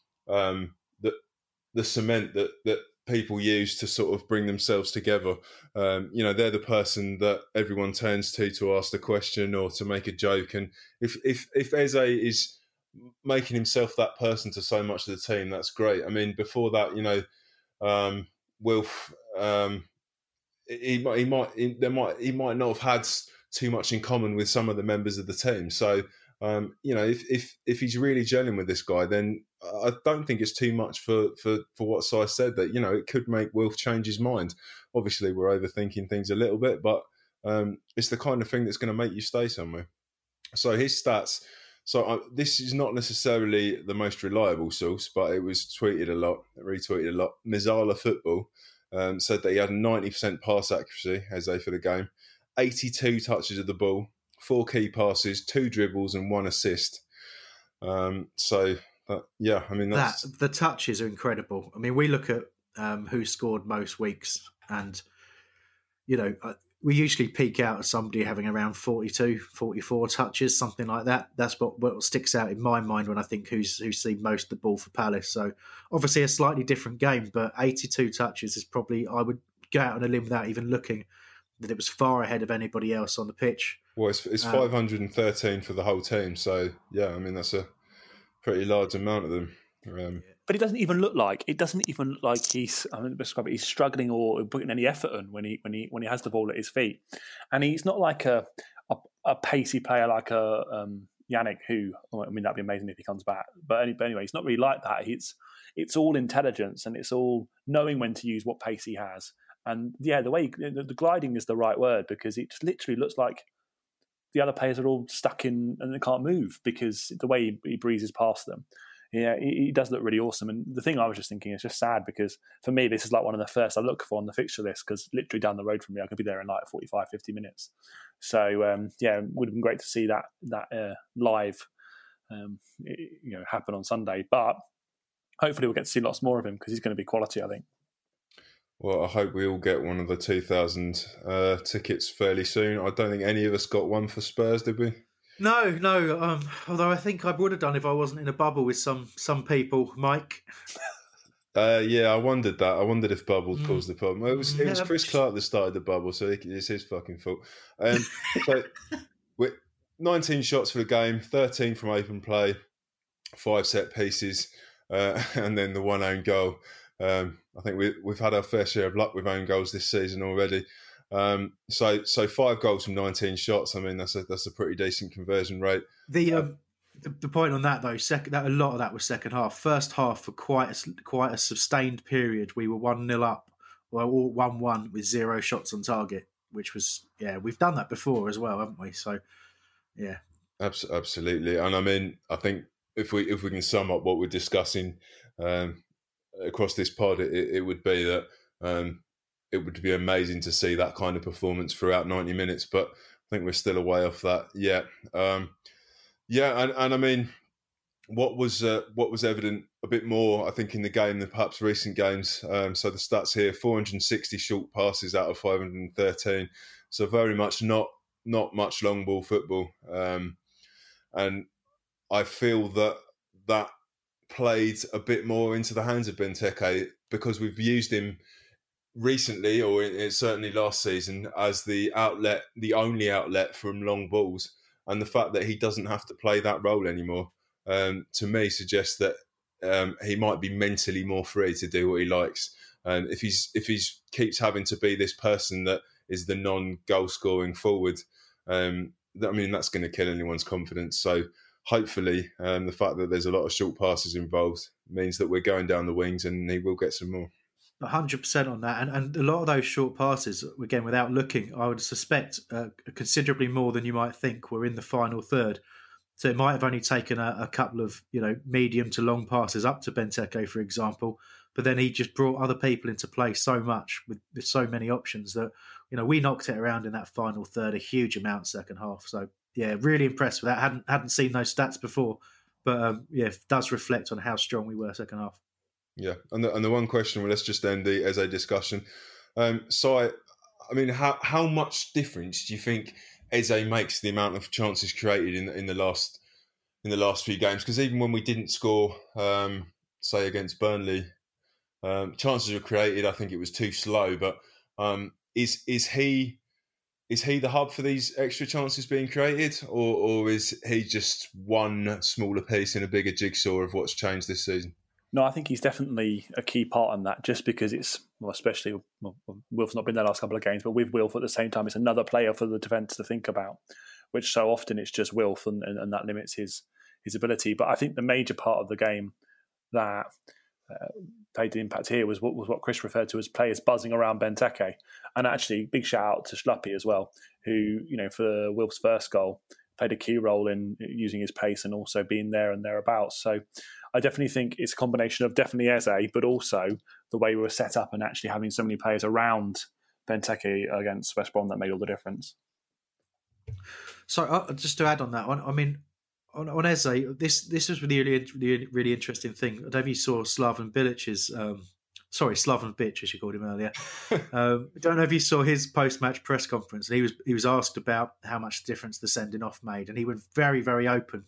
the cement that people use to sort of bring themselves together. They're the person that everyone turns to ask the question or to make a joke. And if Eze is making himself that person to so much of the team, that's great. I mean, before that, Wilf, he might not have had too much in common with some of the members of the team. So, if he's really gelling with this guy, then I don't think it's too much for what Si said, that, it could make Wilf change his mind. Obviously, we're overthinking things a little bit, but it's the kind of thing that's going to make you stay somewhere. So his stats. So this is not necessarily the most reliable source, but it was retweeted a lot. Mizala Football said that he had 90% pass accuracy, Eze, for the game, 82 touches of the ball, 4 key passes, 2 dribbles and 1 assist. The touches are incredible. I mean, we look at who scored most weeks, and we usually peak out at somebody having around 42, 44 touches, something like that. That's what sticks out in my mind when I think who's seen most of the ball for Palace. So obviously a slightly different game, but 82 touches is probably, I would go out on a limb without even looking, that it was far ahead of anybody else on the pitch. Well, it's 513 for the whole team. So, yeah, I mean, that's a pretty large amount of them. But it doesn't even look like he's he's struggling or putting any effort in when he has the ball at his feet, and he's not like a pacey player like Yannick, who, I mean, that'd be amazing if he comes back. But anyway, he's not really like that. It's all intelligence, and it's all knowing when to use what pace he has. And yeah, the gliding is the right word, because it literally looks like the other players are all stuck in and they can't move because the way he breezes past them. Yeah, he does look really awesome. And the thing I was just thinking is just sad, because for me, this is like one of the first I look for on the fixture list, because literally down the road from me, I could be there in like 45, 50 minutes. So, it would have been great to see that live, happen on Sunday. But hopefully we'll get to see lots more of him, because he's going to be quality, I think. Well, I hope we all get one of the 2,000 tickets fairly soon. I don't think any of us got one for Spurs, did we? No. Although I think I would have done if I wasn't in a bubble with some people, Mike. I wondered that. I wondered if Bubbles caused the problem. It was Chris Clark that started the bubble, so it's his fucking fault. So, with 19 shots for the game, 13 from open play, 5 set pieces, and then the 1 own goal. I think we've had our fair share of luck with own goals this season already. So 5 goals from 19 shots. I mean, that's a pretty decent conversion rate. The point on that though, a lot of that was second half. First half, for quite a sustained period, we were 1-0 up, or 1-1 with 0 shots on target, which was we've done that before as well, haven't we? So yeah, absolutely. And I mean, I think if we can sum up what we're discussing across this pod, it would be that it would be amazing to see that kind of performance throughout 90 minutes, but I think we're still a way off that yet. And I mean, what was evident a bit more, I think, in the game than perhaps recent games. So the stats here: 460 short passes out of 513. So very much not much long ball football. And I feel that played a bit more into the hands of Benteke, because we've used him recently, or certainly last season, as the only outlet from long balls. And the fact that he doesn't have to play that role anymore, to me, suggests that he might be mentally more free to do what he likes. And if he's keeps having to be this person that is the non-goal scoring forward, I mean, that's going to kill anyone's confidence. So hopefully, the fact that there's a lot of short passes involved means that we're going down the wings, and he will get some more. 100% on that, and a lot of those short passes, again, without looking, I would suspect considerably more than you might think were in the final third. So it might have only taken a couple of medium to long passes up to Benteke, for example, but then he just brought other people into play so much with so many options that we knocked it around in that final third a huge amount second half. So yeah, really impressed with that. Hadn't seen those stats before. But it does reflect on how strong we were second half. Yeah, and the one question, well, let's just end the Eze discussion. So, I mean, how much difference do you think Eze makes the amount of chances created in the last few games? Because even when we didn't score, say against Burnley, chances were created. I think it was too slow. But is he the hub for these extra chances being created, or is he just one smaller piece in a bigger jigsaw of what's changed this season? No, I think he's definitely a key part in that, just because especially Wilf's not been there last couple of games, but with Wilf at the same time, it's another player for the defence to think about, which so often it's just Wilf and that limits his ability. But I think the major part of the game that played the impact here was what Chris referred to as players buzzing around Benteke. And actually, big shout out to Schluppy as well, who, for Wilf's first goal, played a key role in using his pace and also being there and thereabouts. So I definitely think it's a combination of definitely Eze, but also the way we were set up and actually having so many players around Benteke against West Brom that made all the difference. So just to add on that one, I mean, on Eze, this was really interesting thing. I don't know if you saw Slaven Bilic's, Slaven Bic, as you called him earlier. I don't know if you saw his post-match press conference. And he was asked about how much difference the sending off made, and he went very, very open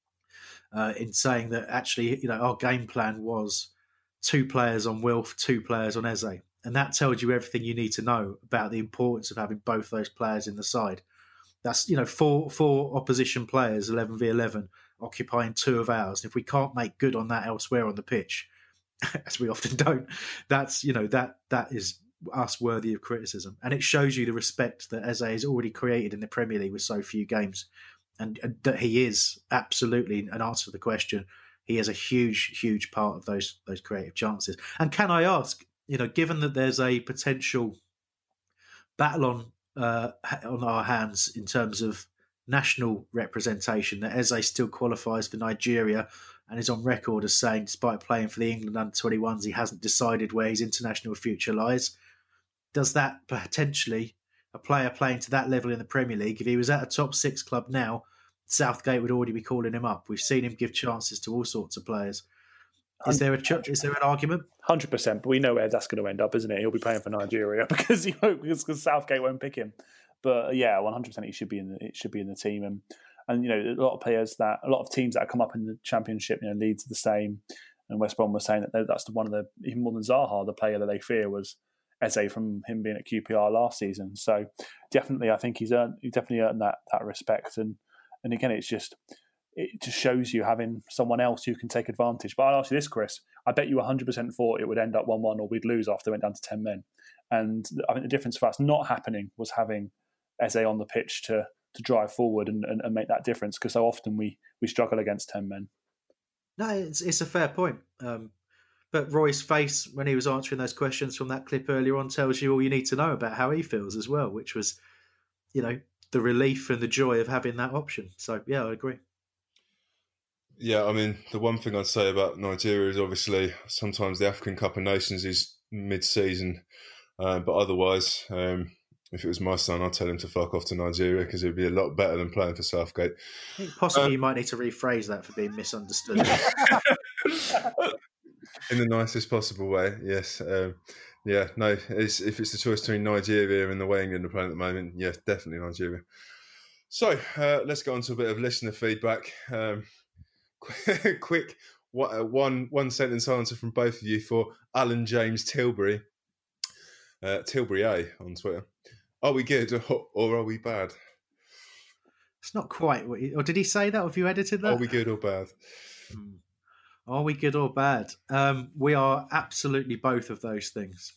in saying that actually, our game plan was 2 players on Wilf, 2 players on Eze, and that tells you everything you need to know about the importance of having both those players in the side. That's 4 opposition players, 11v11, occupying 2 of ours. And if we can't make good on that elsewhere on the pitch, as we often don't, that's that is us worthy of criticism, and it shows you the respect that Eze has already created in the Premier League with so few games. And that he is absolutely, an answer to the question, he is a huge part of those creative chances. And can I ask, given that there's a potential battle on our hands in terms of national representation, that Eze still qualifies for Nigeria and is on record as saying, despite playing for the England under-21s, he hasn't decided where his international future lies. Does that potentially, a player playing to that level in the Premier League, if he was at a top 6 club now, Southgate would already be calling him up? We've seen him give chances to all sorts of players. Is there an argument? 100%, but we know where that's going to end up, isn't it? He'll be playing for Nigeria because Southgate won't pick him. But yeah, 100%, he should be in the team. And a lot of teams that have come up in the Championship, Leeds are the same, and West Brom was saying that that's one of the, even more than Zaha, the player that they fear was Eze from him being at QPR last season. So definitely, I think he definitely earned that respect. And again, it just shows you having someone else who can take advantage. But I'll ask you this, Chris. I bet you 100% thought it would end up 1-1 or we'd lose after it went down to 10 men. And I think the difference for us not happening was having Eze on the pitch to drive forward and make that difference, because so often we struggle against 10 men. No, it's a fair point. But Roy's face when he was answering those questions from that clip earlier on tells you all you need to know about how he feels as well, which was, the relief and the joy of having that option. So, yeah, I agree. Yeah, I mean, the one thing I'd say about Nigeria is obviously sometimes the African Cup of Nations is mid-season. But otherwise, if it was my son, I'd tell him to fuck off to Nigeria because it'd be a lot better than playing for Southgate. I think possibly you might need to rephrase that for being misunderstood. In the nicest possible way, yes. If it's the choice between Nigeria and the way England are playing at the moment, yes, definitely Nigeria. So let's go on to a bit of listener feedback. Quick, one sentence answer from both of you for Alan James Tilbury. Tilbury A on Twitter. Are we good or are we bad? It's not quite. Or did he say that? Or have you edited that? Are we good or bad? Are we good or bad? We are absolutely both of those things.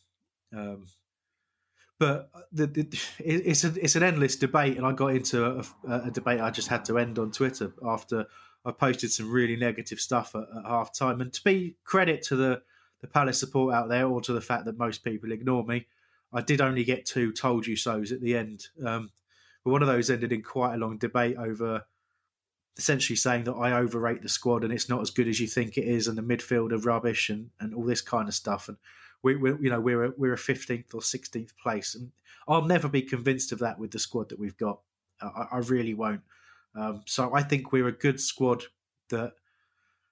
But it's an endless debate, and I got into a debate I just had to end on Twitter after I posted some really negative stuff at half time. And to be credit to the Palace support out there, or to the fact that most people ignore me, I did only get 2 told you so's at the end. But one of those ended in quite a long debate over essentially saying that I overrate the squad and it's not as good as you think it is, and the midfield are rubbish and all this kind of stuff. And we're a 15th or 16th place, and I'll never be convinced of that with the squad that we've got. I really won't. So I think we're a good squad that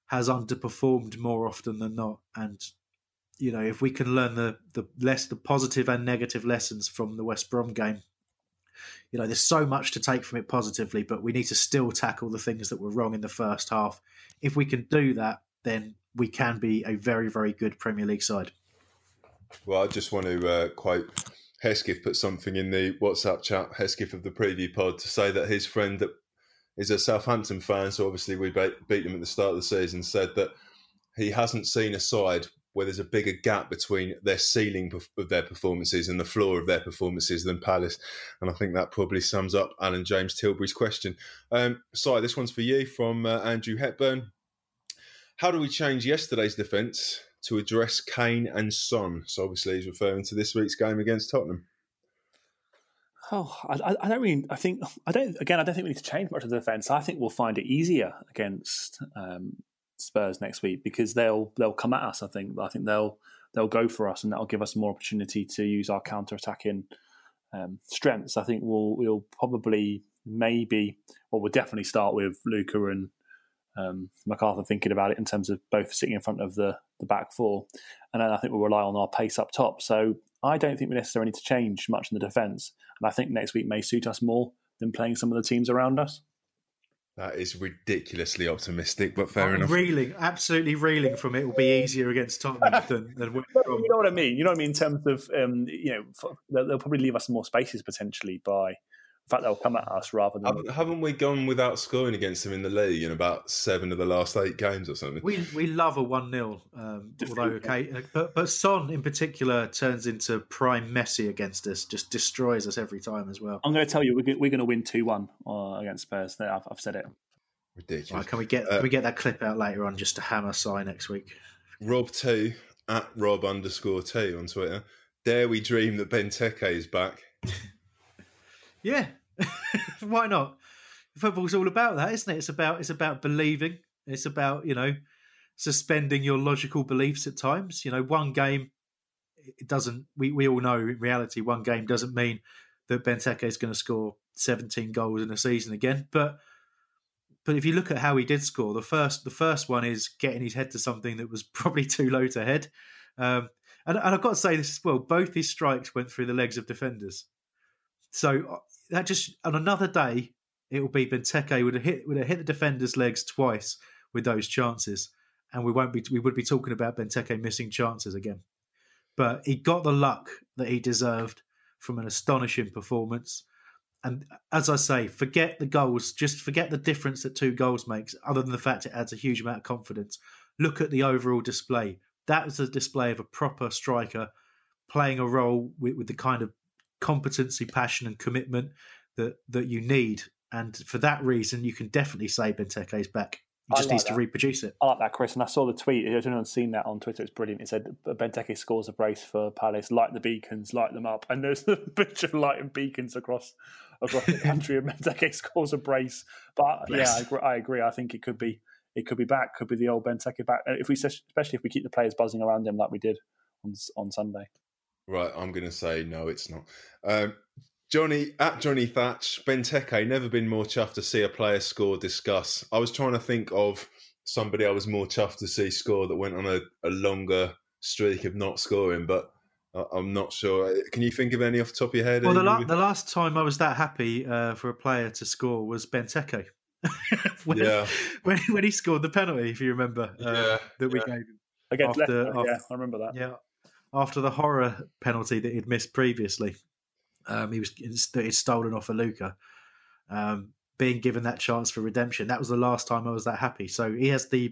has underperformed more often than not. And, you know, if we can learn the positive and negative lessons from the West Brom game, you know, there's so much to take from it positively, but we need to still tackle the things that were wrong in the first half. If we can do that, then we can be a very, very good Premier League side. Well, I just want to quote Hesketh, put something in the WhatsApp chat, Hesketh of the preview pod, to say that his friend that is a Southampton fan, so obviously we beat them at the start of the season, said that he hasn't seen a side where there's a bigger gap between their ceiling of their performances and the floor of their performances than Palace. And I think that probably sums up Alan James Tilbury's question. Si, this one's for you from Andrew Hepburn. How do we change yesterday's defence to address Kane and Son? So obviously he's referring to this week's game against Tottenham. I don't think we need to change much of the defence. I think we'll find it easier against Spurs next week because they'll come at us. I think they'll go for us, and that'll give us more opportunity to use our counter-attacking strengths. I think we'll probably we'll definitely start with Luca and MacArthur thinking about it in terms of both sitting in front of the back four, and then I think we'll rely on our pace up top. So I don't think we necessarily need to change much in the defence, and I think next week may suit us more than playing some of the teams around us. That is ridiculously optimistic, but fair enough. Absolutely reeling from it will be easier against Tottenham than West Brom. You know what I mean? In terms of, they'll probably leave us more spaces potentially by the fact they'll come at us rather than... Haven't we gone without scoring against them in the league in about 7 of the last 8 games or something? We love a 1-0, although okay. But Son in particular turns into prime Messi against us, just destroys us every time as well. I'm going to tell you, we're going to win 2-1 against Spurs. I've said it. Ridiculous. Right, can we get that clip out later on just to hammer Si next week? Rob2 at Rob_2 on Twitter. Dare we dream that Benteke is back? Yeah, why not? Football's all about that, isn't it? It's about believing. It's about, suspending your logical beliefs at times. One game, it doesn't. We all know in reality, one game doesn't mean that Benteke is going to score 17 goals in a season again. But if you look at how he did score, the first one is getting his head to something that was probably too low to head. And I've got to say this as well. Both his strikes went through the legs of defenders. So that just on another day, it will be Benteke would have hit the defender's legs twice with those chances, and we would be talking about Benteke missing chances again. But he got the luck that he deserved from an astonishing performance. And as I say, forget the goals, just forget the difference that 2 goals makes. Other than the fact it adds a huge amount of confidence, look at the overall display. That was a display of a proper striker playing a role with the kind of competency, passion and commitment that you need. And for that reason, you can definitely say Benteke is back. He just needs to reproduce it. I like that, Chris. And I saw the tweet. If anyone's seen that on Twitter, it's brilliant. It said Benteke scores a brace for Palace. Light the beacons, light them up. And there's a bunch of lighting beacons across the country. And Benteke scores a brace. But yeah, I agree. I think it could be back. Could be the old Benteke back. Especially if we keep the players buzzing around him like we did on Sunday. Right, I'm going to say no, it's not. Johnny Thatch, Benteke, never been more chuffed to see a player score, discuss. I was trying to think of somebody I was more chuffed to see score that went on a longer streak of not scoring, but I'm not sure. Can you think of any off the top of your head? Well, the last time I was that happy for a player to score was Benteke. when he scored the penalty, if you remember, that we gave him. Against Leicester, I remember that. Yeah. After the horror penalty that he'd missed previously, he'd stolen off a Luca, being given that chance for redemption. That was the last time I was that happy. So he has the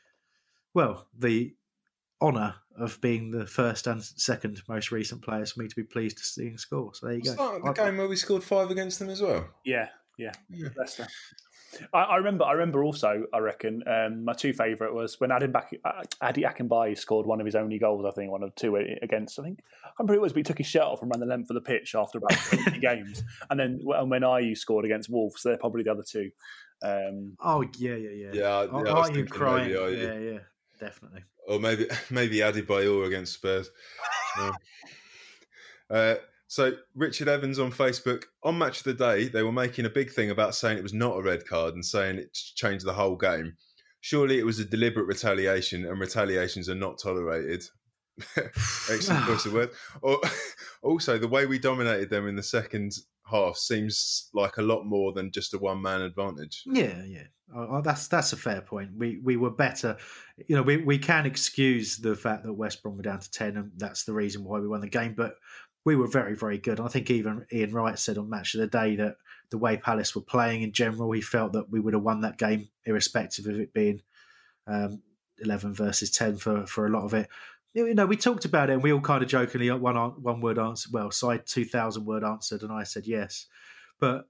honour of being the first and second most recent players for me to be pleased to see him score. So there you go. The game where we scored 5 against them as well. Yeah. Leicester. I remember also, I reckon, my 2 favourite was when Adi Akinbaye scored one of his only goals, I think, one of 2 against, I can't remember who it was, but he took his shirt off and ran the length of the pitch after about 20 games. And then when Ayew scored against Wolves, they're probably the other 2. Yeah, Ayew crying. Yeah, definitely. Or maybe Adebayor against Spurs. So Richard Evans on Facebook, on Match of the Day, they were making a big thing about saying it was not a red card and saying it changed the whole game. surely it was a deliberate retaliation, and retaliations are not tolerated. Excellent choice of word. Also, the way we dominated them in the second half seems like a lot more than just a one-man advantage. Yeah. That's a fair point. We were better. You know, we can excuse the fact that West Brom were down to 10, and that's the reason why we won the game. But we were very, very good. I think even Ian Wright said on Match of the Day that the way Palace were playing in general, he felt that we would have won that game irrespective of it being 11 versus 10 for a lot of it. You know, we talked about it and we all kind of jokingly one word answer. Well, side 2,000 word answered, and I said yes. But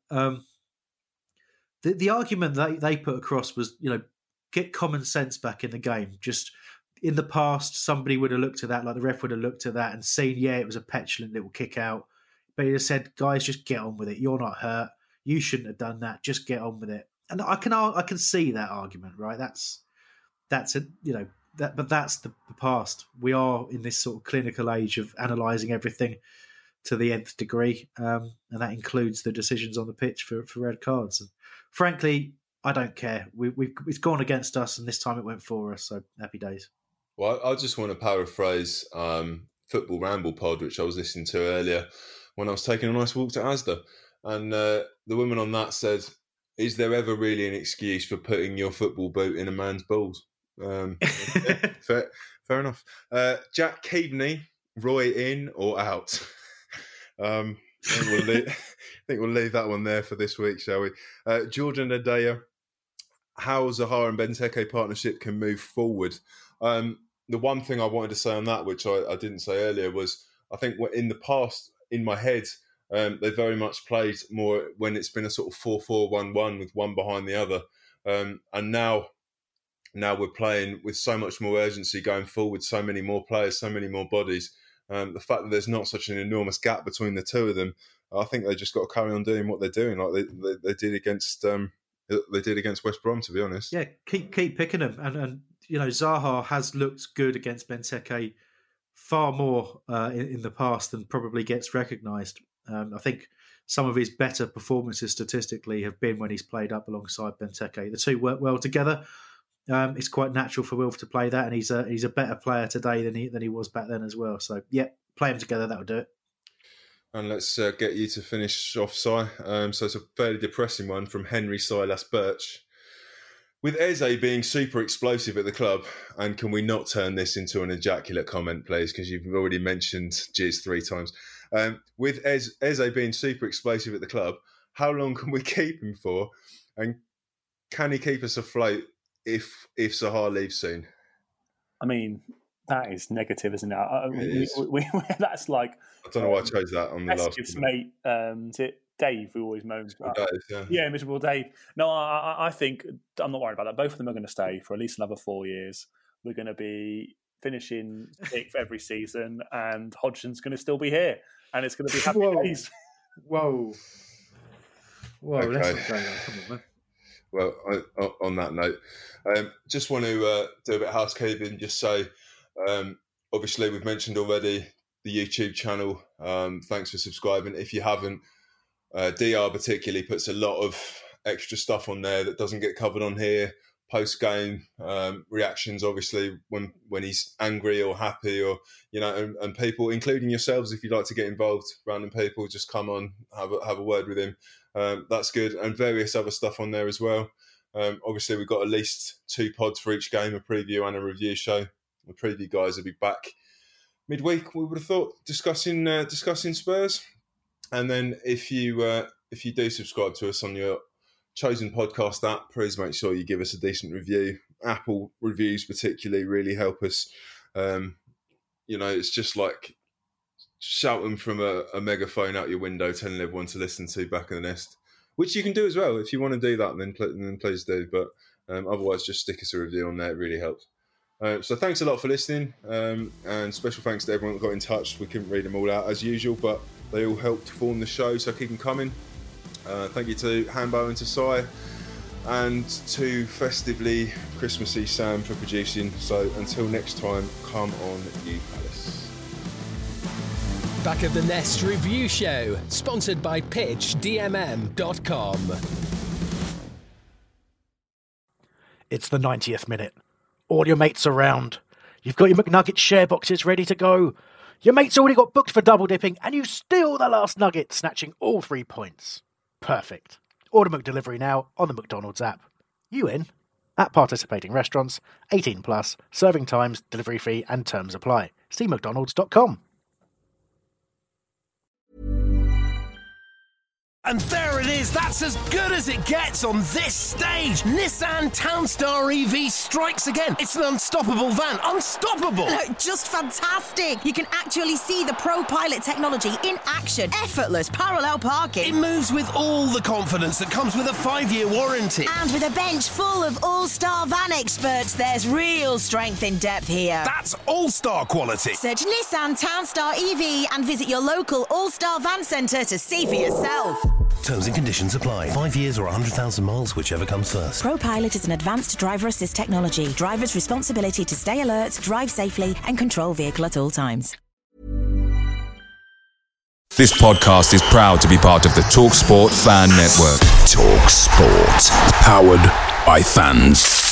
the argument that they put across was, you know, get common sense back in the game. Just in the past, somebody would have looked at that, like the ref would have looked at that and seen, yeah, it was a petulant little kick out. But he just said, guys, just get on with it. You're not hurt. You shouldn't have done that. Just get on with it. And I can see that argument, right? That's a, you know. But that's the past. We are in this sort of clinical age of analysing everything to the nth degree, and that includes the decisions on the pitch for red cards. And frankly, I don't care. It's gone against us, and this time it went for us. So happy days. Well, I just want to paraphrase Football Ramble pod, which I was listening to earlier when I was taking a nice walk to Asda, and the woman on that said, "Is there ever really an excuse for putting your football boot in a man's balls?" Fair enough. Jack Keaveney, Roy in or out? I think we'll leave that one there for this week, shall we? Jordan Adea, how Zaha and Benteke partnership can move forward. The one thing I wanted to say on that, which I didn't say earlier, was I think in the past, in my head, they very much played more when it's been a sort of 4-4-1-1 with one behind the other. And now we're playing with so much more urgency going forward, so many more players, so many more bodies. The fact that there's not such an enormous gap between the two of them, I think they just got to carry on doing what they're doing, like they did against West Brom, to be honest. Yeah, keep picking them, and you know, Zaha has looked good against Benteke far more in the past than probably gets recognised. I think some of his better performances statistically have been when he's played up alongside Benteke. The two work well together. It's quite natural for Wilf to play that, and he's a better player today than he was back then as well. So, yeah, play them together, that'll do it. And let's get you to finish off, Si. So it's a fairly depressing one from Henry Silas Birch. With Eze being super explosive at the club, and can we not turn this into an ejaculate comment, please, because you've already mentioned jizz 3 times. With Eze being super explosive at the club, how long can we keep him for? And can he keep us afloat if Zaha leaves soon? I mean, that is negative, isn't it? That's like... I don't know why I chose that on the last... mate, is it Dave who always moans about Dave, yeah, miserable Dave. No, I think... I'm not worried about that. Both of them are going to stay for at least another 4 years. We're going to be finishing 6th every season, and Hodgson's going to still be here, and it's going to be happy days. Whoa, okay. That's not going on. Come on, man. Well, on that note, just want to do a bit of housekeeping. Just say, obviously, we've mentioned already the YouTube channel. Thanks for subscribing. If you haven't, DR particularly puts a lot of extra stuff on there that doesn't get covered on here. Post-game reactions, obviously, when he's angry or happy, or and people, including yourselves, if you'd like to get involved, random people, just come on, have a word with him. That's good, and various other stuff on there as well. Obviously, we've got at least 2 pods for each game, a preview and a review show. The preview guys will be back midweek. We would have thought discussing Spurs, and then if you do subscribe to us on your chosen podcast app, please make sure you give us a decent review. Apple reviews particularly really help us. It's just like shouting from a megaphone out your window, telling everyone to listen to Back of the Nest, which you can do as well. If you want to do that, then please do. But otherwise, just stick us a review on there. It really helps. So thanks a lot for listening, and special thanks to everyone that got in touch. We couldn't read them all out as usual, but they all helped form the show, so keep them coming. Thank you to Hambo and to Si, and to festively Christmassy Sam for producing. So until next time, come on you Palace. Back of the Nest Review Show, sponsored by PitchDMM.com. It's the 90th minute. All your mates around. You've got your McNugget share boxes ready to go. Your mate's already got booked for double dipping, and you steal the last nugget, snatching all 3 points. Perfect. Order McDelivery now on the McDonald's app. You in? At participating restaurants, 18 plus, serving times, delivery fee and terms apply. See mcdonalds.com. And there it is, that's as good as it gets on this stage. Nissan Townstar EV strikes again. It's an unstoppable van, unstoppable. Just fantastic. You can actually see the ProPilot technology in action. Effortless parallel parking. It moves with all the confidence that comes with a 5-year warranty. And with a bench full of all-star van experts, there's real strength in depth here. That's all-star quality. Search Nissan Townstar EV and visit your local all-star van centre to see for yourself. Terms and conditions apply. 5 years or 100,000 miles, whichever comes first. ProPilot is an advanced driver assist technology. Driver's responsibility to stay alert, drive safely, and control vehicle at all times. This podcast is proud to be part of the TalkSport Fan Network. TalkSport. Powered by fans.